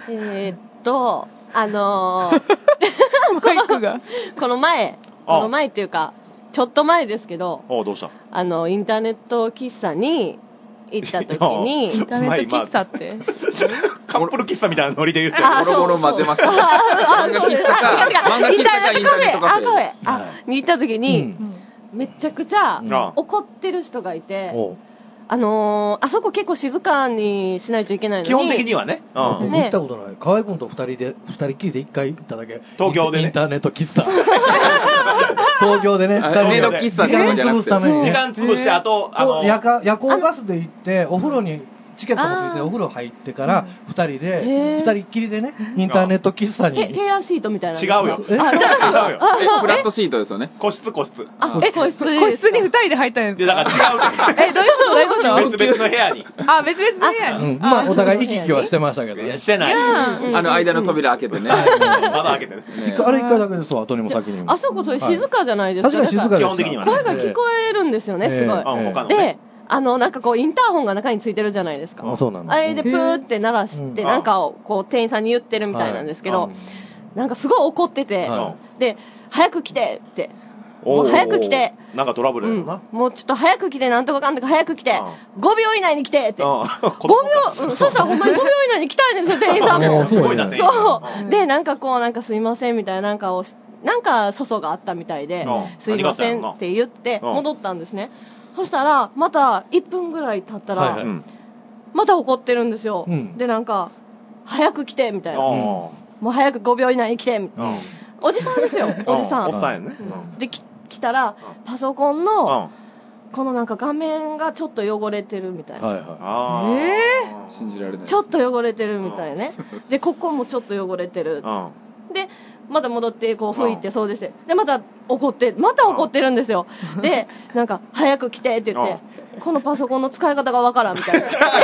マイクがこの前っていうか、ちょっと前ですけど、 どうした？ インターネット喫茶に行った時に、 インターネット喫茶ってカップル喫茶みたいなノリで言ってボロボロ混ぜました。漫画喫茶か、漫画喫茶かインターネットカフェに行った時に、めちゃくちゃ怒ってる人がいて、あそこ結構静かにしないといけないのに、 基本的にはね。 僕行ったことない。河合君と二人きりで一回行っただけ。 東京でね。 インターネット喫茶。東京でね。 メイド喫茶ってことじゃなくて。 時間潰して、あと、 夜行バスで行って、お風呂に、チケットもついてお風呂入ってから二人っきりでね、インターネット喫茶に。 ペアシートみたいな。 違うよ。違うよ。 フラットシートですよね。 個室。 個室に二人で入ったんですか？ だから違う。 どういうこと別々の部屋に。 別々の部屋に。 まあ、お互い行き来はしてましたけど。 してない。 間の扉開けてね。 窓開けてね。 あれ一回だけですわ、後にも先にも。 あそこそれ静かじゃないですか。 確かに静かです。 基本的にはね。 声が聞こえるんですよね、すごい。で、なんかこうインターホンが中についてるじゃないですか。 そうなんだ。 あれでプーって鳴らして、なんかをこう店員さんに言ってるみたいなんですけど、なんかすごい怒ってて、で、早く来てって。もう早く来て。 なんかトラブルやろな。 もうちょっと早く来て、なんとかかんとか早く来て、5秒以内に来てって。5秒、そしたらほんまに5秒以内に来たいんですよ、店員さんも。 すごいな、店員。 そう。で、なんかこう、なんかすいませんみたいな、なんか粗相があったみたいで、すいませんって言って戻ったんですね。そしたら、また1分ぐらい経ったら、また怒ってるんですよ。で、なんか、早く来て、みたいな。もう早く5秒以内に来て、みたいな。おじさんですよ、おじさん。 おっさんやね。 で、来たら、パソコンの、このなんか画面がちょっと汚れてるみたいな。 信じられない。 ちょっと汚れてるみたいね。で、ここもちょっと汚れてる。で、また戻ってこう拭いて掃除して、でまた怒ってるんですよ。でなんか早く来てって言って、このパソコンの使い方がわからんみたいな。もう聞いてる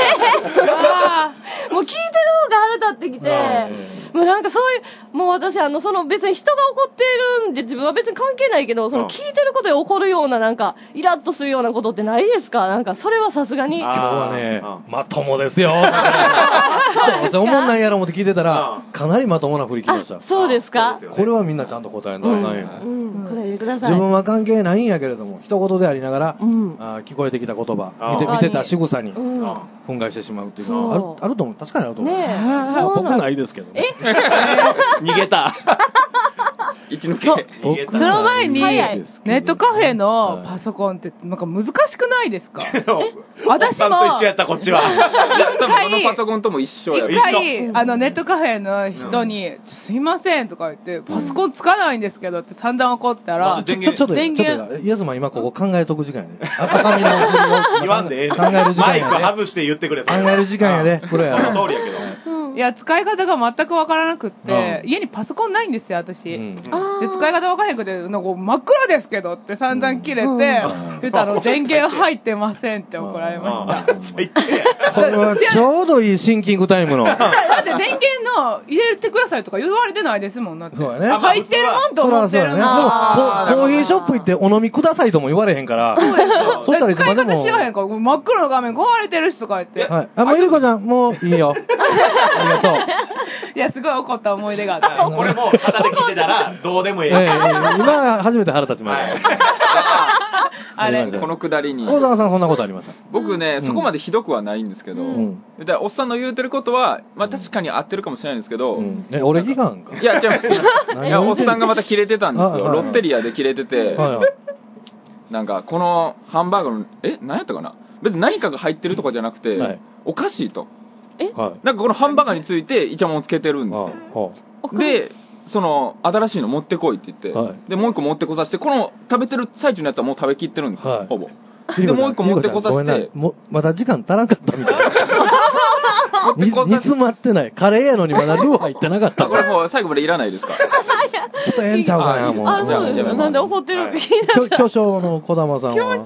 方が腹立ってきて、もうなんかそういうもう私その別に人が怒ってるんで自分は別に関係ないけど、その聞いてることで怒るようななんかイラッとするようなことってないですか？なんかそれはさすがに。 今日はねまともですよ。おもんないやろ思って聞いてたらかなりまともな振り聞きました。 そうですか？ これはみんなちゃんと答えんとないよ。 答えてください。 自分は関係ないんやけれども一言でありながら、聞こえてきた言葉見てた仕草に憤慨してしまうっていうのはあると思う。確かにあると思う。僕ないですけどね。 逃げた。 一抜け。 その前にネットカフェのパソコンってなんか難しくないですか？私もと一緒やったこっちは。 どのパソコンとも一緒や。 一回ネットカフェの人にすいませんとか言ってパソコンつかないんですけどって散々怒ってたら、 ちょっとイエスマン今ここ考えとく時間やで。赤身の言わんでええ。 考える時間やで。 マイク外して言ってくれ。 考える時間やで。これや。 その通りやけど。 いや使い方が全くわからなくって、家にパソコンないんですよ私。で使い方わからなくてなんか真っ暗ですけどって散々切れて、言ったら電源入ってませんって怒られました。 これはちょうどいいシンキングタイムの。 だって電源の入れてくださいとか言われてないですもん。だってそうやね。 入ってるもんと思ってるの。でもコーヒーショップ行ってお飲みくださいとも言われへんから。 そしたらいつまでも使い方知らへんから真っ黒の画面壊れてるしとか言って。 はい。もうイルコちゃんもういいよ。ありがとう。 いやすごい怒った思い出があって。 俺も肌で聞いてたらどうでもいい。 今初めて腹立ちました。 あれこのくだりに。 大沢さんそんなことありました？ 僕ねそこまでひどくはないんですけど、だからおっさんの言うてることはまあ確かに合ってるかもしれないんですけど、 俺ギガンか。 いや違います。いやおっさんがまたキレてたんですよ。ロッテリアでキレてて、なんかこのハンバーグの何やったかな。別に何かが入ってるとかじゃなくておかしいと。なんかこのハンバーガーについてイチャモンをつけてるんですよ。でその新しいの持ってこいって言って、でもう一個持ってこさせて、この食べてる最中のやつはもう食べきってるんですよ、ほぼ。でもう一個持ってこさせて、 まだ時間足らんかったみたいな。煮詰まってない。カレーやのにまだルー入ってなかった。 これもう最後までいらないですか？ ちょっとええんちゃうかなもう。 じゃあなんで怒ってるって気になった。 巨匠の児玉さんは。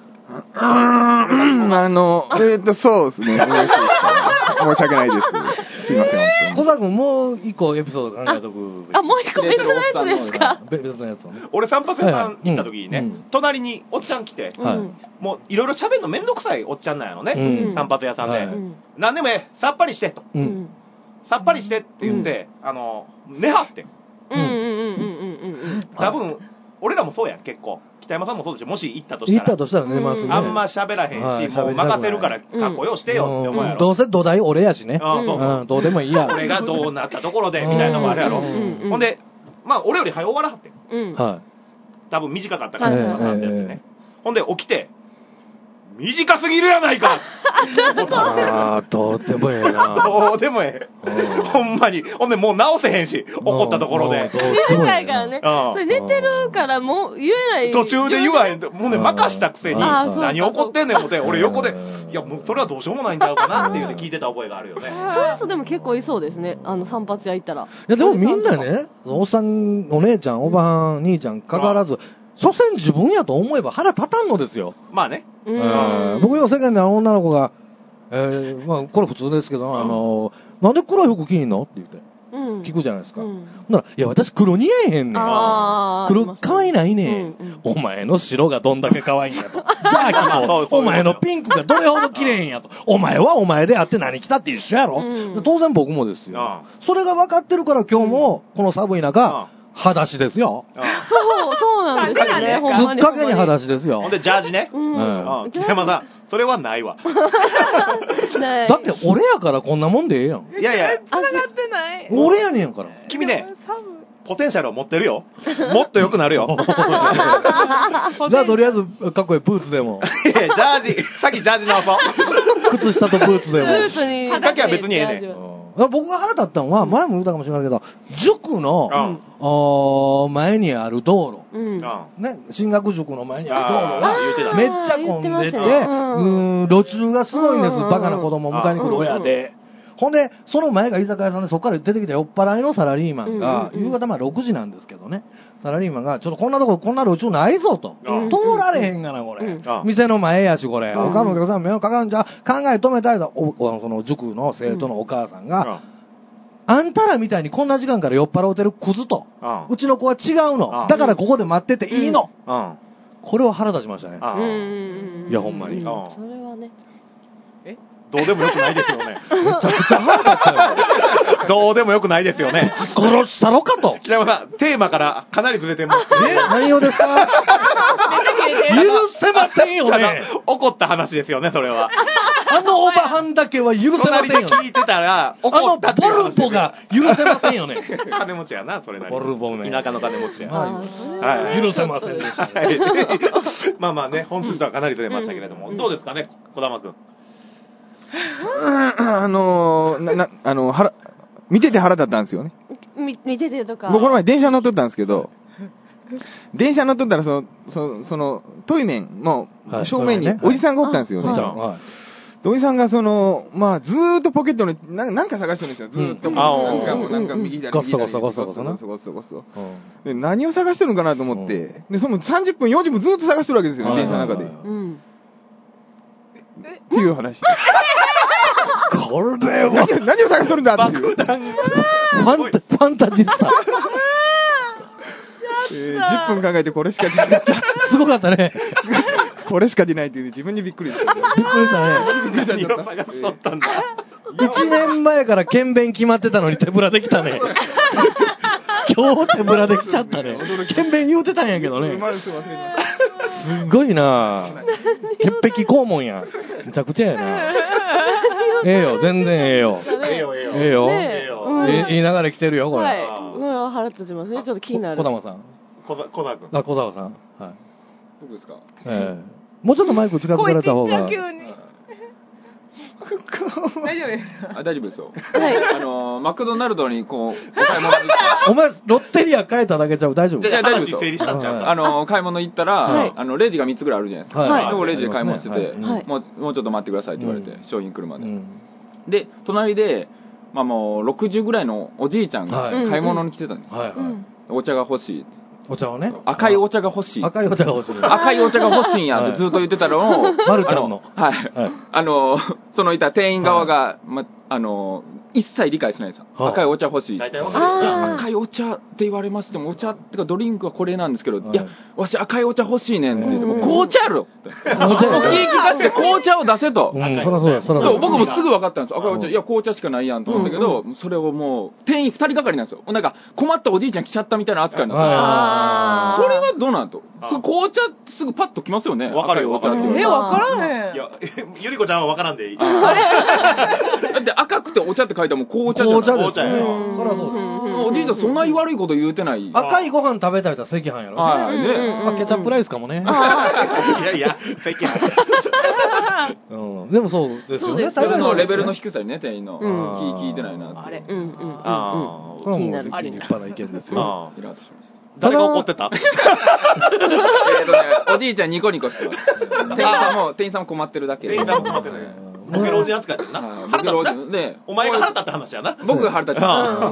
そうですね。申し訳ないです。すいません、本当に。 小田君もう一個エピソード考えとく。 もう一個別のやつですか？ 別のやつをね。 俺散髪屋さん行った時にね、隣におっちゃん来て、もういろいろ喋るのめんどくさいおっちゃんなんやろね。散髪屋さんで。何でもさっぱりしてと。 さっぱりしてって言って、寝はってん。多分、俺らもそうやん、結構。北山さんもそうでしょ、もし行ったとしたら。 寝ますね。 あんま喋らへんし、もう任せるから、かっこよしてよって思うやろ。 どうせ土台俺やしね。どうでもいいや。 俺がどうなったところで、みたいなのもあるやろ。ほんで、まあ、俺より早終わらはってん。多分短かったから、なんてやってね。ほんで、起きて、短すぎるやないかどうでもええな。 どうでもええ。ほんまに。ほんでもう直せへんし、怒ったところで。 短いからね。それ寝てるからもう言えない。 途中で言わへん。もうね、任したくせに、何怒ってんねん思って、俺横で、いやもうそれはどうしようもないんちゃうかなって言って聞いてた覚えがあるよね。 そういう人でも結構いそうですね。散髪屋行ったら。いやでもみんなね、おっさん、お姉ちゃん、おばはん、兄ちゃん、関わらず、所詮自分やと思えば腹立たんのですよ。 まあね。 僕よ世間で女の子が、まあこれ普通ですけど、なんで黒い服着んのって言って、聞くじゃないですか。ほんなら、いや私黒似合えへんねん。黒可愛いないねん。お前の白がどんだけ可愛いんやと。じゃあ聞こう。お前のピンクがどれほど綺麗んやと。お前はお前であって何着たって一緒やろ。当然僕もですよ。それが分かってるから今日もこの寒い中、裸足ですよ。 そうなんですよね。 ずっかけに裸足ですよ。 ほんで、ジャージね。北山さん、それはないわ。 だって俺やからこんなもんでええやん。 いやいや、 繋がってない。 俺やねんやから。 君ね、ポテンシャルを持ってるよ。もっと良くなるよ。 じゃあとりあえず、かっこいいブーツでも。 いや、ジャージ、さっきジャージ直そう。 靴下とブーツでも。 ブーツに。 だけは別にええねん。 僕が腹立ったのは、前も言ったかもしれないけど、塾の、前にある道路、ね、進学塾の前にある道路は、めっちゃ混んでて、路中がすごいんです。バカな子供を迎えに来る親で。ほんで、その前が居酒屋さんで、そこから出てきた酔っ払いのサラリーマンが、夕方まあ6時なんですけどね、サラリーマンが、ちょっとこんなとこ、こんな路中ないぞと。通られへんがな、これ。店の前やし、これ。他のお客さん迷惑かかんじゃ、考え止めたいと、その塾の生徒のお母さんが、あんたらみたいにこんな時間から酔っ払うてるクズと。うちの子は違うの。だからここで待ってていいの。これは腹立ちましたね。いや、ほんまに。 それはね。 どうでもよくないですよね。 めちゃくちゃ腹立ったよ。 どうでもよくないですよね。 殺したろかと。 北山さん、テーマからかなりずれてます。 何をですか？許せませんよね。 怒った話ですよね、それは。 あのおばはんだけは許せませんよね。 聞いてたら、怒ったっていう話。 ボルボが許せませんよね。 金持ちやな、それなりに。 ボルボね。 田舎の金持ちや。 許せませんでした。 まあまあね、本筋とはかなりずれましたけれども、どうですかね、児玉くん。 見てて腹立ったんですよね。 見ててとか。 僕この前電車乗っとったんですけど、電車乗っとったらそのトイレの正面におじさんがおったんですよね。おじさんがまあずーっとポケットになんか探してるんですよ。ずーっとなんか右左ゴソゴソゴソゴソな。 で何を探してるのかなと思って、でその30分40分ずーっと探してるわけですよね、電車の中で。っていう話。 これは何を探してるんだっていう。 ファンタジスタ。 10分考えてこれしか出なかった。 すごかったね。 これしか出ないっていう自分にびっくりした。 びっくりしたね。 何を探しとったんだ。 1年前から検便決まってたのに手ぶらできたね。今日手ぶらできちゃったね。検便言うてたんやけどね。すごいな潔癖肛門や。めちゃくちゃやな。ええよ、全然ええよ。ええよ。言いながら来てるよ、これ。 はい。これは腹立ちますね。ちょっと気になる。 小玉さん。 小沢君。 小沢さん。はい。 僕ですか？ もうちょっとマイク近づけられた方が。 大丈夫ですか？ 大丈夫ですよ。 はい。 マクドナルドにこう、お買い物お前、ロッテリア変えただけちゃう？大丈夫？ 大丈夫ですよ。買い物行ったら、レジが3つぐらいあるじゃないですか。でもレジで買い物してて、もうちょっと待ってくださいって言われて、商品来るまで。で、隣で、まあもう60ぐらいのおじいちゃんが買い物に来てたんです。お茶が欲しい。 お茶をね。 赤いお茶が欲しい。 赤いお茶が欲しい。 赤いお茶が欲しいんやってずっと言ってたのを、 マルちゃんの。 はい。そのいた店員側が、 一切理解しないんですよ。赤いお茶欲しい。 大体わかるよな。 赤いお茶って言われましても、お茶ってかドリンクはこれなんですけど、いや、わし赤いお茶欲しいねんって言って、もう紅茶やろって。気利かして紅茶を出せと。 そらそうや、そらそう。 僕もすぐ分かったんですよ。赤いお茶、いや、紅茶しかないやんと思ったけど、それをもう、店員2人がかりなんですよ。なんか、困ったおじいちゃん来ちゃったみたいな扱いになって。それはどうなんと。紅茶ってすぐパッと来ますよね。 わかるよ、わかるよ。 分からへん。 いや、ゆりこちゃんはわからんでいい。 だって赤くてお茶って書いても紅茶じゃん。 紅茶ですよ。そらそうです。 おじいちゃんそんなに悪いこと言うてない。 赤いご飯食べたりと赤飯やろ。ケチャップライスかもね。 いやいや、赤飯。 でもそうですよね。 それのレベルの低さにね、店員の。聞いてないなって。 あれ。 気になる。立派な意見ですよ。 イラッとしました。 誰が怒ってた？ おじいちゃんニコニコしてます。店員さんも困ってるだけ。 店員さんも困ってる。ボケ老人扱いだよな。腹立つね。お前が腹立った話やな。 僕が腹立った。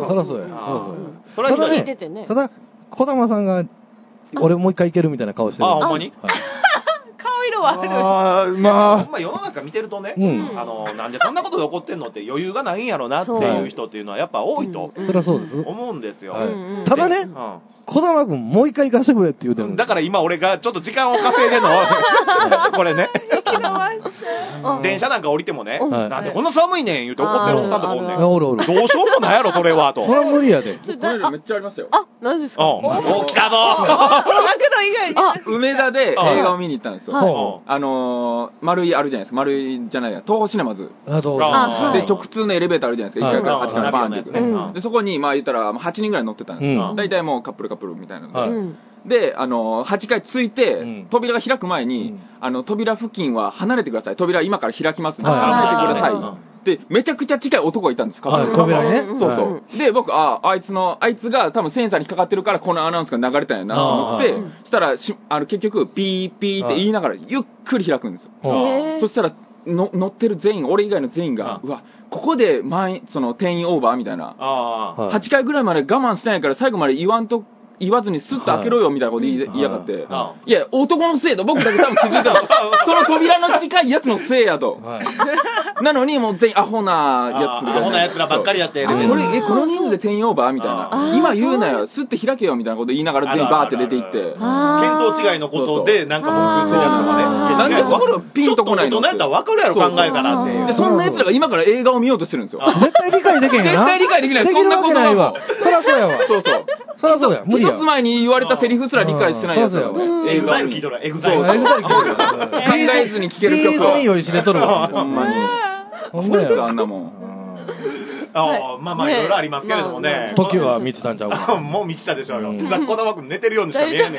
そらそうや。 そらそうや。 ただ、小玉さんが、俺もう一回いけるみたいな顔してる。 ほんまに？ 顔色はある。まあ世の中見てるとね、なんでそんなことで怒ってんのって余裕がないんやろなっていう人っていうのはやっぱ多いとそりゃそうです思うんですよ。 ただね、小玉君もう一回行かせてくれって言うてる。 だから今俺がちょっと時間を稼いでんのこれね。電車なんか降りてもね、なんでこんな寒いねん言うて怒ってるおっさんとかおんねん。どうしようもないやろそれはと。 それは無理やで。 これめっちゃありますよ。 何ですか？ もう来たぞ。 マクド以外に。 梅田で映画を見に行ったんですよ。丸いあるじゃないですか。丸いじゃないや、東宝シネマズ。で、直通のエレベーターあるじゃないですか。1階から8階バーンって行く。で、そこに、まあ言ったら8人ぐらい乗ってたんですよ。大体もうカップルみたいなので。で、8階着いて、扉が開く前に、扉付近は離れてください。扉今から開きますんで、離れてください。で、めちゃくちゃ近い男がいたんです。 扉ね。 そうそう。で、僕、あいつが多分センサーに引っかかってるから、このアナウンスが流れたんやなと思って、したら、結局、ピーピーって言いながら、ゆっくり開くんですよ。そしたら、乗ってる全員、俺以外の全員が、うわ、ここでその定員オーバーみたいな。8回ぐらいまで我慢してないから、最後まで言わずにスッと開けろよみたいなこと言いやがって、いや、男のせいだ、僕だけ多分気づいたの。その扉の近いやつのせいやと。なのに、もう全員アホなやつ。 アホなやつらばっかりやって、 この人数で定員オーバーみたいな。今言うなよ、スッて開けよみたいなこと言いながら全員バーって出ていって。 見当違いのことで、なんか文句言ってるやつとかね。 なんでそこピンとこないの？ ちょっと大人やったら分かるやろ、考えたらって。 で、そんな奴らが今から映画を見ようとしてるんですよ。 絶対理解できへんやな。 絶対理解できない。 そんなことないわ。そらそうやわ。 そうそう。 そりゃそうや、無理や。 一つ前に言われたセリフすら理解してないやつだよ。 エグザイル聞いとる、エグザイル。 考えずに聴ける曲を。 に酔いしれとるわ。 ほんまに。ほんまですあんなもん。 まあいろいろありますけれどもね。 時は満ちたんちゃうか。 もう満ちたでしょうよ。小玉君寝てるようにしか見えんねん。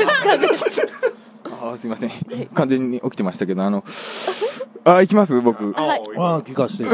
すいません。完全に起きてましたけど、行きます僕。 聞かして。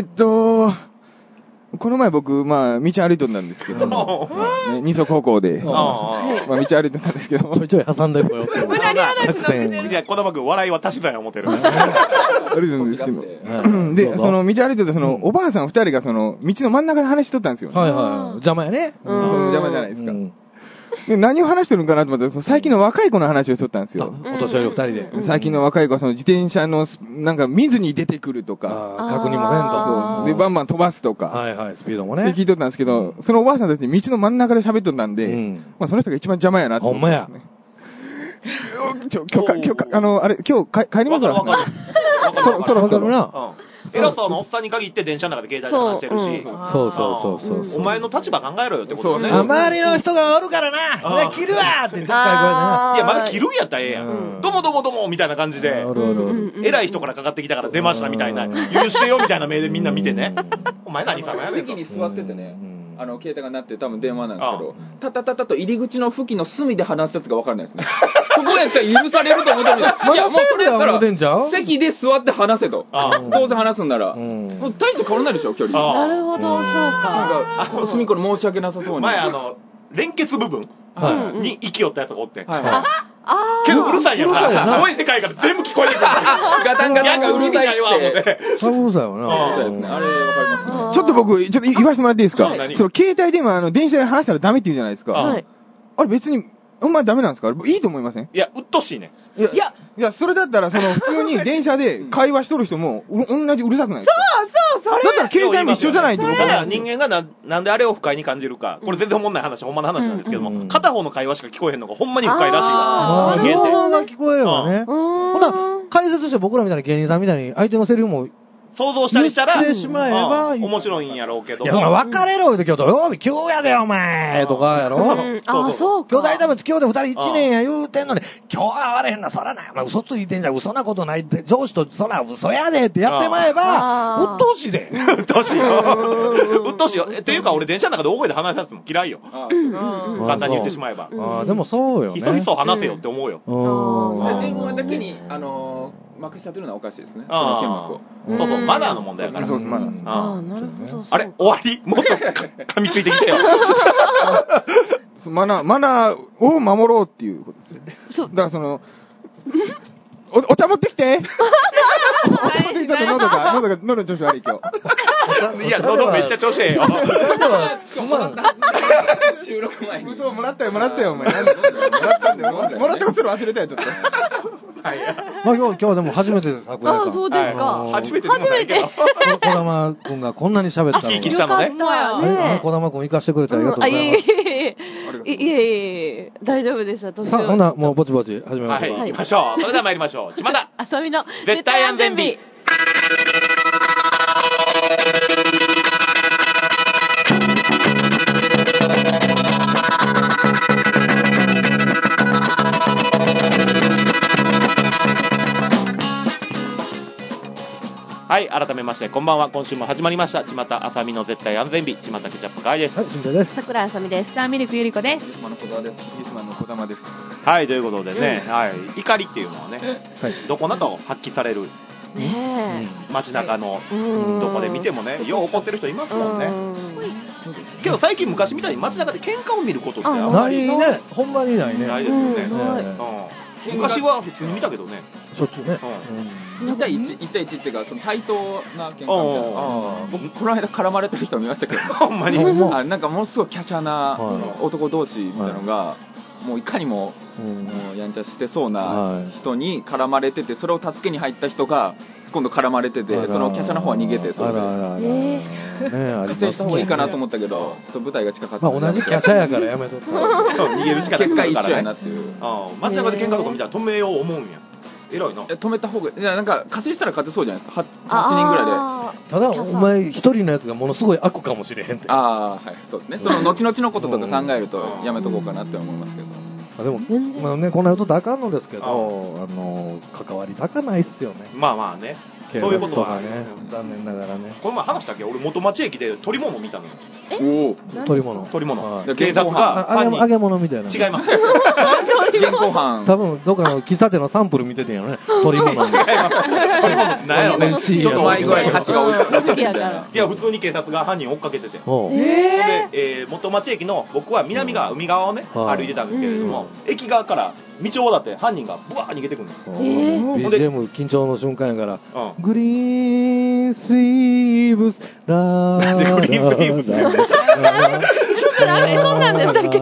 この前僕、道歩いとったんですけども、二足歩行で、道歩いとったんですけども。 ちょいちょい挟んでこよって。 いや、小玉君、笑いは足し算や思ってる。 歩いとるんですけど。で、その道歩いとったおばあさん2人が道の真ん中で話しとったんですよ。 はいはい。邪魔やね。 邪魔じゃないですか。で何を話してるのかなと思ったら、最近の若い子の話をしとったんですよ。 お年寄り2人で。 最近の若い子は自転車の、なんか見ずに出てくるとか。 確認もせんと。 そう。で、バンバン飛ばすとか。 はいはい、スピードもね。 で、聞いとったんですけど、そのおばあさんたち道の真ん中で喋っとったんで、その人が一番邪魔やなと思って。ほんまや。今日帰りますか？ そろそろな。 偉そうなおっさんに限って電車の中で携帯で話してるし。 そう。 お前の立場考えろよってことね。 周りの人がおるからな。切るわって絶対これね。いや、まだ切るんやったらええやん。どうもみたいな感じで。偉い人からかかってきたから出ましたみたいな。許してよみたいな目でみんな見てね。お前何様やねん。 席に座っててね。携帯が鳴って多分電話なんですけど、タタタタと入り口の付近の隅で話すやつが分からないですね。そこやったら許されると思ってるんですよ。いや、もうそれやったら、席で座って話せと。当然話すんなら。もう大して変わらないでしょ、距離。 なるほど、そうか。 なんか、隅っこに申し訳なさそうに。 前連結部分に息寄ったやつがおって。けどうるさいやんか。声でかいから全部聞こえてくる。 ガタンガタンがうるさいわ、思って。 うるさいわな。 そうですね。あれわかりますね。 ちょっと僕、言わせてもらっていいですか？その携帯電話、電車で話したらダメって言うじゃないですか。あれ別に、あんまダメなんですか？いいと思いません？ いや、うっとしいね。 いや、それだったら、普通に電車で会話しとる人も、同じうるさくないですか？ それだったら携帯も一緒じゃないって僕は。 人間がなんであれを不快に感じるか、これ全然思んない話、ほんまの話なんですけども、片方の会話しか聞こえへんのがほんまに不快らしいわ。 両方が聞こえればね。ほな、解説して僕らみたいな芸人さんみたいに相手のセリフも想像したりしたら、 言ってしまえば面白いんやろうけど。 いや、別れろ言うて今日土曜日急やでお前とかやろ。 そうか。 兄弟多分付き合うて二人1年や言うてんのに、今日は会われへんな、そらない。お前嘘ついてんじゃん、嘘なことないって、上司とそら嘘やでってやってまえば、うっとうしいで。 うっとうしいよ。うっとうしいよ。っていうか俺電車の中で大声で話すやつも嫌いよ。簡単に言ってしまえば。 でもそうよね。 ひそひそ話せよって思うよ。 電話だけに、まくしちゃってるのはおかしいですね。その剣幕を。 そうそう、マナーの問題だから。 そう、マナーです。 なるほど。 あれ終わりもっと噛みついてきてよ。 マナーを守ろうっていうことですよ。だからその、お茶持ってきて。お茶持ってきて、ちょっと喉の調子悪い今日。 いや、喉めっちゃ調子ええよ。 収録前に。 嘘もらったよ、お前。もらったんだよ。もらったこと忘れたよ、ちょっと。 はい。今日でも初めてです、桜井さん。 そうですか。 初めて。小玉くんがこんなに喋ったの。 生きしたのね。 小玉くん行かしてくれてありがとうございます。 いえ、大丈夫です、私は。 さあ、ほな、もうぼちぼち始めましょう。 はい、行きましょう。それでは参りましょう。ちまた。 あさみの絶対安全日。はい、改めまして、こんばんは。今週も始まりました。ちまたあさみの絶対安全日。ちまたケチャップかいです。 はい、しんぺいです。 桜井あさみです。 さあ、ミルクゆりこです。 ゆうすまの小沢です。 ゆうすまの小玉です。 はい、ということでね、はい、怒りっていうのはね、どこなど発揮される。 ねえ。街中の、どこで見てもね、よう怒ってる人いますもんね。そうですけど最近昔みたいに街中で喧嘩を見ることってあんまりないね。ほんまにないね。 ないですよね。昔は普通に見たけどね。 しょっちゅうね。 1対1っていうか、その対等な喧嘩みたいな。僕、この間絡まれてる人見ましたけど。 ほんまに。 なんかものすごい華奢な男同士みたいなのが、もういかにもやんちゃしてそうな人に絡まれてて、それを助けに入った人が今度絡まれてて、その華奢な方は逃げて、それで加勢した方がいいかなと思ったけど、ちょっと舞台が近かった。 同じ華奢やからやめとった。 逃げるしかない結果一緒やなっていう。 街中で喧嘩とか見たら止めよう思うんや。偉いな。 止めた方が、いや、なんか加勢したら勝てそうじゃないですか。8人ぐらいで。 ただ、お前一人のやつがものすごい悪かもしれへんって。 はい、そうですね。その後々のこととか考えるとやめとこうかなって思いますけど。 でも、まあね、こんなことあかんのですけど、関わりたかないっすよね。 まあね。そういうことはね、残念ながらね。 この前話したっけ？俺元町駅で取り物見たのよ。 取り物。 警察が揚げ物みたいな。 違います。 現行犯。 多分どっかの喫茶店のサンプル見ててんやろね。取り物。 違います。取り物って何やろね。 ちょっと前ぐらいに橋が置いてる。 いや普通に警察が犯人追っかけてて。で元町駅の僕は南側海側をね歩いてたんですけれども、駅側から道をだって犯人がブワー逃げてくるんです。 BGM 緊張の瞬間やから。グリーンスリーブスラー。 グリーンスリーブス。 ちょっとあれそうなんでしたっけ？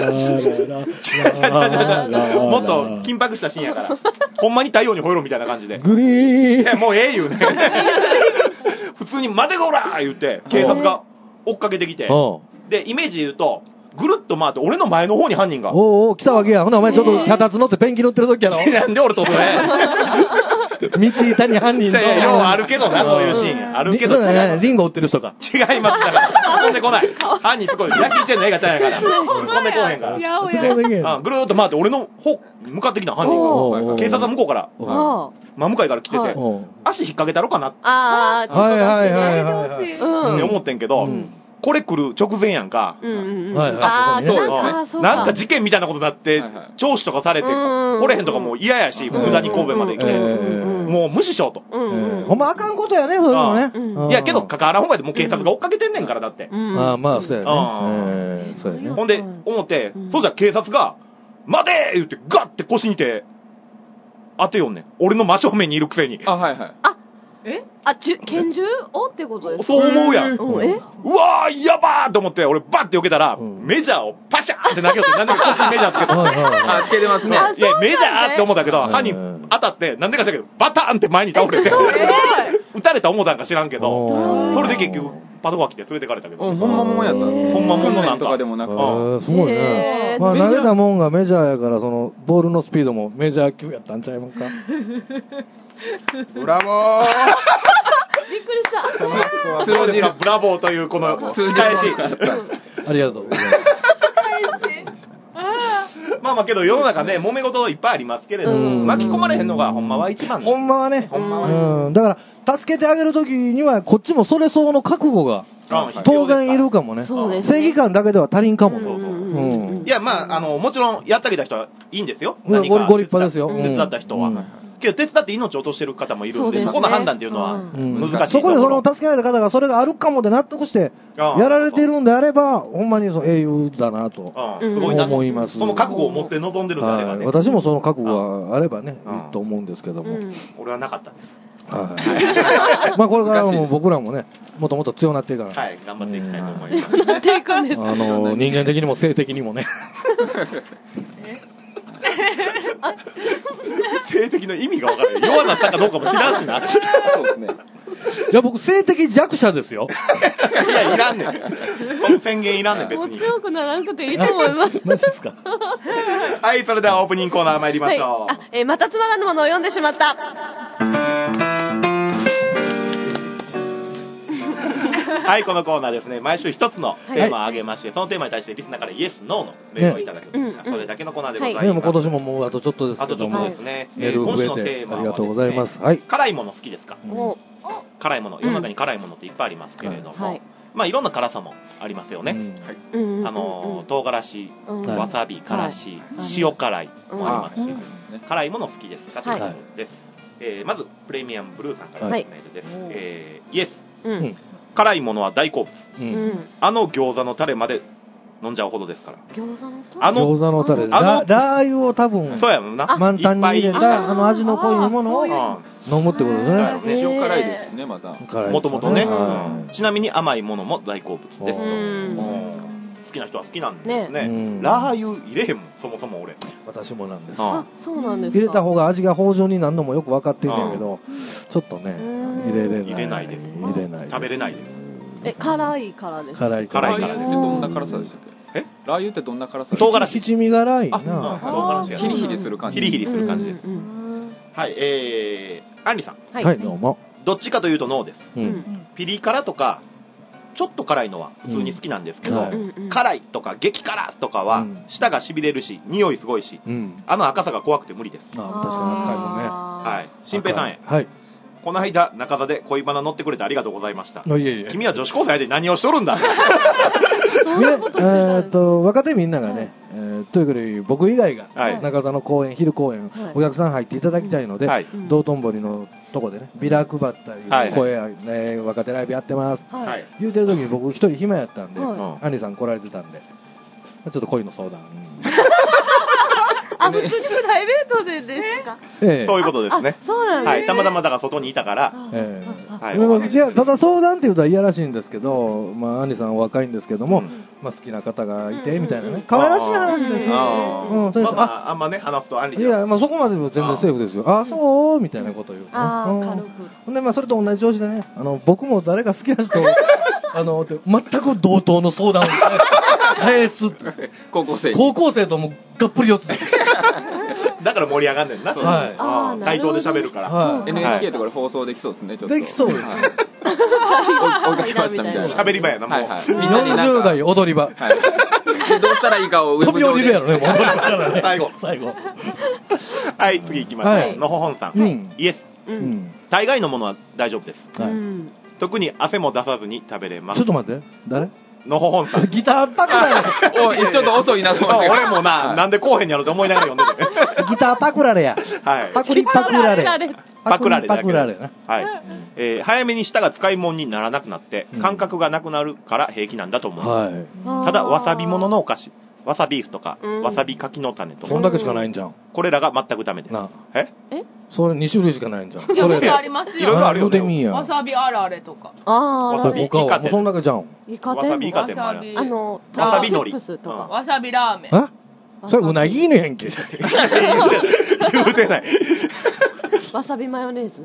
違う。もっと緊迫したシーンやから。ほんまに太陽に吠えろみたいな感じで。 グリーン。 いやもうええ言うね。普通に待てこらー言って警察が追っかけてきて。でイメージ言うと。ぐるっと回って俺の前の方に犯人が来たわけや。ほなお前ちょっと脚立乗ってペンキ塗ってる時やろ。 なんで俺とそれ道板に犯人のようあるけどなそういうシーンあるけどリンゴ売ってる人か違いますから飛んでこない犯人つこいジャッキーチェンの映画ちゃうやから飛んでこへんからぐるっと回って俺の方向かってきた犯人が警察は向こうから真向かいから来てて足引っ掛けたろかなって思ってんけどこれ来る直前やんか。なんか事件みたいなことになって、聴取とかされて、来れへんとかもう嫌やし、無駄に神戸まで来て、もう無視しようと。 ほんまあかんことやね、そういうのね。 いや、けど、関わらんほうがでもう警察が追っかけてんねんから、だって。 まあ、そうやね。 ほんで、思って、そうじゃ警察が、待て言って、ガッて腰にて、当てよんねん。俺の真正面にいるくせに。 拳銃をってことですか？ そう思うやん。うわー、やばーと思って、俺バッて避けたら、メジャーをパシャーって投げよって、なんで腰にメジャーつけたつけてますね。 いや、メジャーって思ったけど、犯人当たって、なんでかしたけど、バターンって前に倒れて。 撃たれた思ったんか知らんけど、それで結局、パトカー来て連れてかれたけど。 ほんまもんやったんですね。 ほんまもんなんとかでもなくて。すごいね。まあ投げたもんがメジャーやから、その、ボールのスピードもメジャー級やったんちゃいますか。 ブラボーびっくりした。 通じるブラボーというこの仕返し。 ありがとうございます。 まあまあけど世の中ね、揉め事いっぱいありますけれども、巻き込まれへんのがほんまは一番。 ほんまはね。ほんまは。だから、助けてあげるときには、こっちもそれ相応の覚悟が、当然いるかもね。正義感だけでは足りんかも。 いや、まあ、もちろん、やってあげた人はいいんですよ。 ご立派ですよ。 手伝った人は。けど手伝って命を落としてる方もいるんで、そこの判断っていうのは難しい。 そこでその助けられた方がそれがあるかもで納得してやられているんであれば、ほんまに英雄だなと思います。 その覚悟を持って臨んでるんであればね。 私もその覚悟があればね、いいと思うんですけども。 俺はなかったです。 まあこれからも僕らもね、もっともっと強くなっていかない。 はい、頑張っていきたいと思います。 強くなっていくんです。 人間的にも性的にもね。 性的の意味が分からない。弱なったかどうかも知らんしな。そうですね。 いや、僕、性的弱者ですよ。 いや、いらんねん。その宣言いらんねん、別に。 もう強くならなくていいと思います。 マジですか。 はい、それではオープニングコーナー参りましょう。またつまらぬものを読んでしまった。 はい、このコーナーですね、毎週一つのテーマを挙げまして、そのテーマに対してリスナーからイエス、ノーのメールをいただく。それだけのコーナーでございます。 でも今年ももうあとちょっとですけども。 あとちょっとですね。 メール増えてありがとうございます。はい。 辛いもの好きですか？辛いもの、世の中に辛いものっていっぱいありますけれども、まあいろんな辛さもありますよね。唐辛子、わさび、からし、塩辛いもありますし、辛いもの好きですかということです。まずプレミアムブルーさんからのメールです。イエス。辛いものは大好物。餃子のタレまで飲んじゃうほどですから。 餃子のタレ。ラー油を多分、 そうやもんな。 満タンに入れた、味の濃いものを飲むってことですね。 塩辛いですね、また。 もともとね。ちなみに甘いものも大好物ですと。好きな人は好きなんですね。ラー油入れへんもん、そもそも俺。 私もなんです。 あ、そうなんですか。 入れた方が味が芳醇になるのもよく分かってるんだけど、ちょっとね、 入れないです。食べれないです。 辛いからです。 辛いからです。どんな辛さでしたっけ？ラー油ってどんな辛さ？ 唐辛子。 七味辛いな。 唐辛子。 ヒリヒリする感じ。 ヒリヒリする感じです。はい、アンリさん。 はい、どうも。 どっちかというとノーです。ピリ辛とか、ちょっと辛いのは普通に好きなんですけど、辛いとか激辛とかは舌が痺れるし、匂いすごいし、あの赤さが怖くて無理です。 確かに赤いもんね。 はい。新平さんへ。 はい。 この間、中座で恋バナ乗ってくれてありがとうございました。 いえいえ。 君は女子高生で何をしとるんだ若手みんながね、というかり僕以外が中座の公演、昼公演、お客さん入っていただきたいので、道頓堀のとこでね、ビラ配ったり、声、若手ライブやってます。言うてる時に僕一人暇やったんで、アンリさん来られてたんで、ちょっと恋の相談。 普通にプライベートでですか？ そういうことですね。 そうなんですね。 たまたまだから外にいたから。 いや、ただ相談っていうとはいやらしいんですけど、まあ、アンリさんは若いんですけども、まあ、好きな方がいて、みたいなね。可愛らしい話ですよ。 あんまね、話すとアンリさん。 いや、まあ、そこまでも全然セーフですよ。あ、そうみたいなこと言う。 軽く。 ほんで、まあ、それと同じ調子でね、僕も誰か好きな人を、全く同等の相談を返す。 高校生ともがっぷり四つです。 だから盛り上がんねんな。 はい。 対等で喋るから。 NHK とかで放送できそうですね、ちょっと。 できそうです。 追いかけましたみたいな。 喋り場やな、もう。 40代踊り場。 どうしたらいいかを飛び降りるやろね、踊り場からね。 最後。はい、次行きましょう。のほほんさん。イエス。大概のものは大丈夫です。特に汗も出さずに食べれます。 ちょっと待って。誰？ のほほんさん。 ギターパクられ。 ちょっと遅いなと思って。 俺もなんでこうへんやろって思いながら読んでて。 ギターパクられや。 はい。 パクられ。 パクられな。 はい。早めに舌が使い物にならなくなって、感覚がなくなるから平気なんだと思います。ただ、わさびもののお菓子。わさビーフとか、わさび柿の種とか。 そんだけしかないんじゃん。 これらが全くダメです。 それ2種類しかないんじゃん。 それありますよ。 いろいろあるよね。 わさびあられとか。 わさびイカ天。 そんだけじゃん。 わさびイカ天もある。 わさびのり。 わさびラーメン。 それうなぎねやんけ。 言うてない。 わさびマヨネーズ？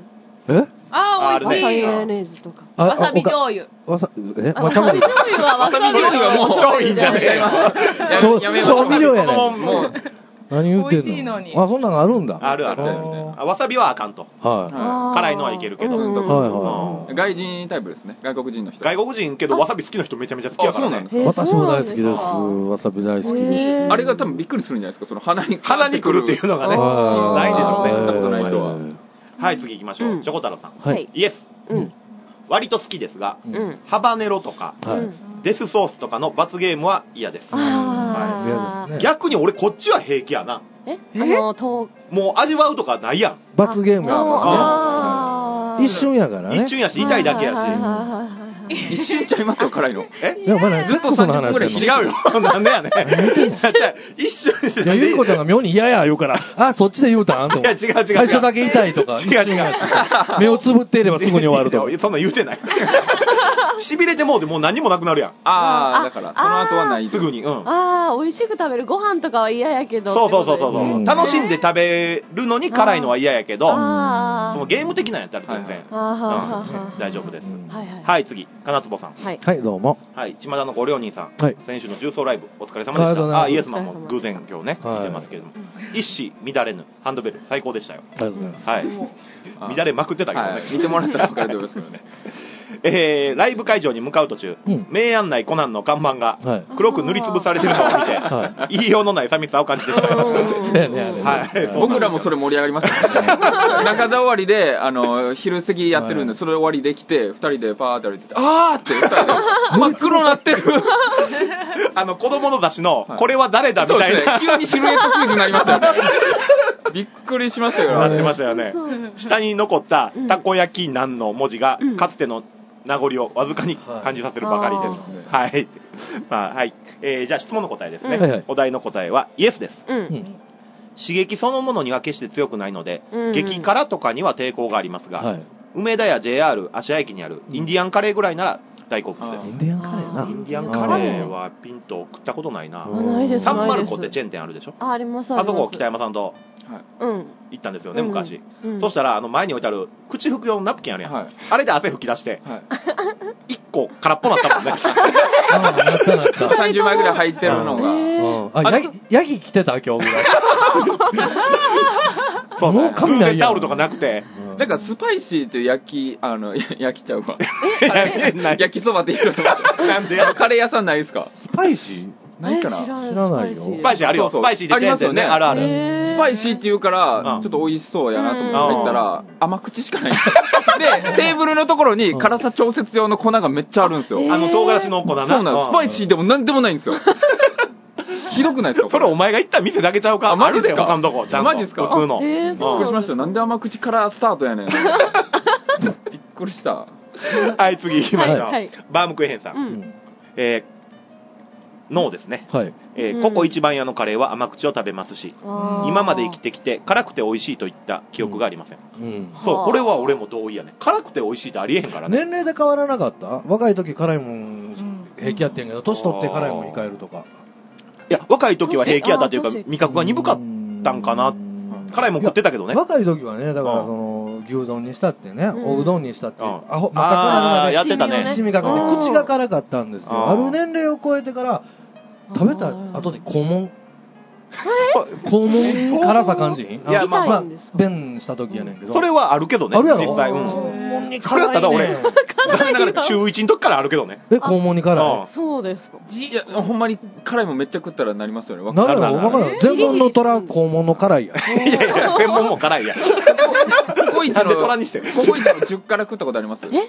あ、美味しい。 マヨネーズとか。 わさび醤油。 わさび醤油はわさび醤油はもう商品じゃねえよ。 調味料やねもう何言ってんの。あ、そんなのあるんだ。 ある。わさびはあかんと。辛いのはいけるけど。 外人タイプですね。外国人の人。 外国人けどわさび好きな人めちゃめちゃ好きやからね。 私も大好きです。わさび大好きです。 あれが多分びっくりするんじゃないですか。その鼻に来るっていうのがね。ないんでしょうね。 そんなことない人は。 はい、次行きましょう。チョコ太郎さん。イエス。割と好きですが、ハバネロとかデスソースとかの罰ゲームは嫌です。逆に俺こっちは平気やな。もう味わうとかないやん。 罰ゲームや一瞬やからね。 一瞬やし痛いだけやし。 一瞬ちゃいますよ、辛いの。 いや、まだずっとその話違うよ。なんでやねん。一瞬いや、ゆりこちゃんが妙に嫌や言うから、あ、そっちで言うたんと。 いや、違う。 最初だけ痛いとか。 違う。 目をつぶっていればすぐに終わると。 そんな言うてない。痺れてもうてもう何もなくなるやん。 だから、その後はない。 すぐに。美味しく食べるご飯とかは嫌やけど。 そう。楽しんで食べるのに辛いのは嫌やけど、そのゲーム的なんやったら全然大丈夫です。はい、次。金坪さん。 はい、どうも。 はい、島田のご両人さん。先週の重奏ライブ、お疲れ様でした。イエスマンも偶然今日ね、見てますけれども。一糸乱れぬハンドベル、最高でしたよ。 ありがとうございます。 はい。乱れまくってたけどね。 見てもらったら分かると思いますけどね。 ライブ会場に向かう途中、名案内コナンの看板が黒く塗りつぶされてるのを見て、言いようのない寂しさを感じてしまいました。 僕らもそれ盛り上がりましたね。中座終わりで、昼過ぎやってるんで、それ終わりできて、二人でパーって歩いてて、あーって二人で、真っ黒になってる。 子供の雑誌の、これは誰だみたいな。 急にシルエットクイズになりましたよね。びっくりしましたよね。 なってましたよね。下に残ったたこ焼きなんの文字が、かつての名残をわずかに感じさせるばかりです。はい。はい。じゃあ質問の答えですね。お題の答えはイエスです。刺激そのものには決して強くないので、激辛とかには抵抗がありますが、梅田や JR 芦屋駅にあるインディアンカレーぐらいなら大好物です。 インディアンカレーな。 インディアンカレーはピンと食ったことないな。 ないです。 サンマルコってチェーン店あるでしょ。 あります。 あそこ北山さんと行ったんですよね、昔。そしたら前に置いてある口拭く用のナプキンあるやん。あれで汗拭き出して1個空っぽだったもんね。 30枚ぐらい入ってるのが。 ヤギ来てた今日ぐらい。 そうね。偶然タオルとかなくて。 なんかスパイシーって焼きちゃうわ。焼きそばって言ってる。なんでカレー屋さんないですか？ スパイシーないかな？ 知らないよ。 スパイシーあるよ。スパイシーってチェーン店ね。あるある。 スパイシーって言うから、ちょっと美味しそうやなと思って入ったら、甘口しかない。で、テーブルのところに辛さ調節用の粉がめっちゃあるんですよ。 唐辛子の粉な。 そうなんです。スパイシーでもなんでもないんですよ。ひどくないですか？ それお前が行った店だけちゃうか？ マジですか？ 他のとこちゃんと。 マジですか？ 普通の。 びっくりしました。なんで甘口からスタートやねん。びっくりした。 はい、次行きましょう。バームクーヘンさん。ノーですね。ココ一番屋のカレーは甘口を食べますし、今まで生きてきて辛くて美味しいといった記憶がありません。そう、これは俺も同意やね。辛くて美味しいってありえへんからね。 年齢で変わらなかった？若い時辛いもん平気やってんけど、年取って辛いもん控えるとか。 いや、若い時は平気やったっていうか、味覚が鈍かったんかな。辛いもん食ってたけどね。 若い時はね、だから牛丼にしたってね、おうどんにしたって、また辛くなってやってたね。 七味かけて口が辛かったんですよ。ある年齢を超えてから食べた後で肛門に辛さ感じん？いや、まあ便した時やねんけど。 それはあるけどね。 あるやろ？ 実際。肛門に辛い。それやったら俺、残念ながら中1の時からあるけどね。 肛門に辛い。 そうですか。 いや、ほんまに辛いもんめっちゃ食ったらなりますよね。 わかる。全問の虎、肛門の辛いや。 いや、全問も辛いや。 ココイチの10辛食ったことあります？ ない。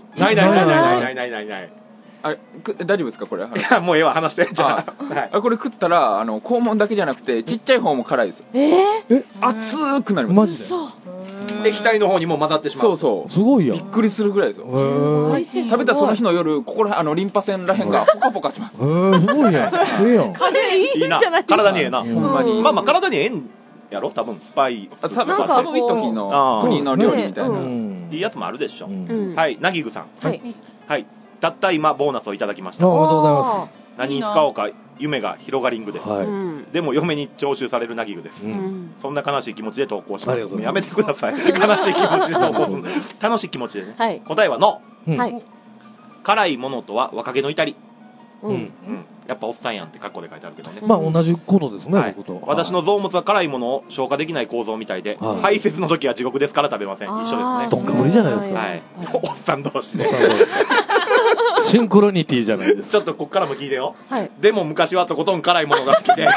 あれ、大丈夫ですかこれ？ もうええわ、話して。じゃあ。これ食ったら、肛門だけじゃなくて、ちっちゃい方も辛いですよ。熱くなります。 マジで？ 液体の方にも混ざってしまう。 そう。 すごいよ。 びっくりするぐらいですよ。食べたその日の夜、ここら、リンパ腺らへんがポカポカします。 すごいや。いいよ。 いいんじゃない？ 体にええな。 ほんまに。 まあ体にええんやろ多分、スパイ。 寒い時の国の料理みたいな。 いいやつもあるでしょ。はい、なぎぐさん。はい。たった今ボーナスをいただきました。 ありがとうございます。 何に使おうか夢が広がりんぐです。でも嫁に徴収されるなぎぐです。そんな悲しい気持ちで投稿します。やめてください。悲しい気持ちで投稿する。楽しい気持ちでね。答えはの。辛いものとは若気の至り。やっぱおっさんやんってカッコで書いてあるけどね。 まあ同じことですね、僕と。 私の臓物は辛いものを消化できない構造みたいで、排泄の時は地獄ですから食べません。一緒ですね。 どっかぶりじゃないですか。 おっさん同士で。 シンクロニティじゃないです。 ちょっとこっからも聞いてよ。でも昔はとことん辛いものが好きで、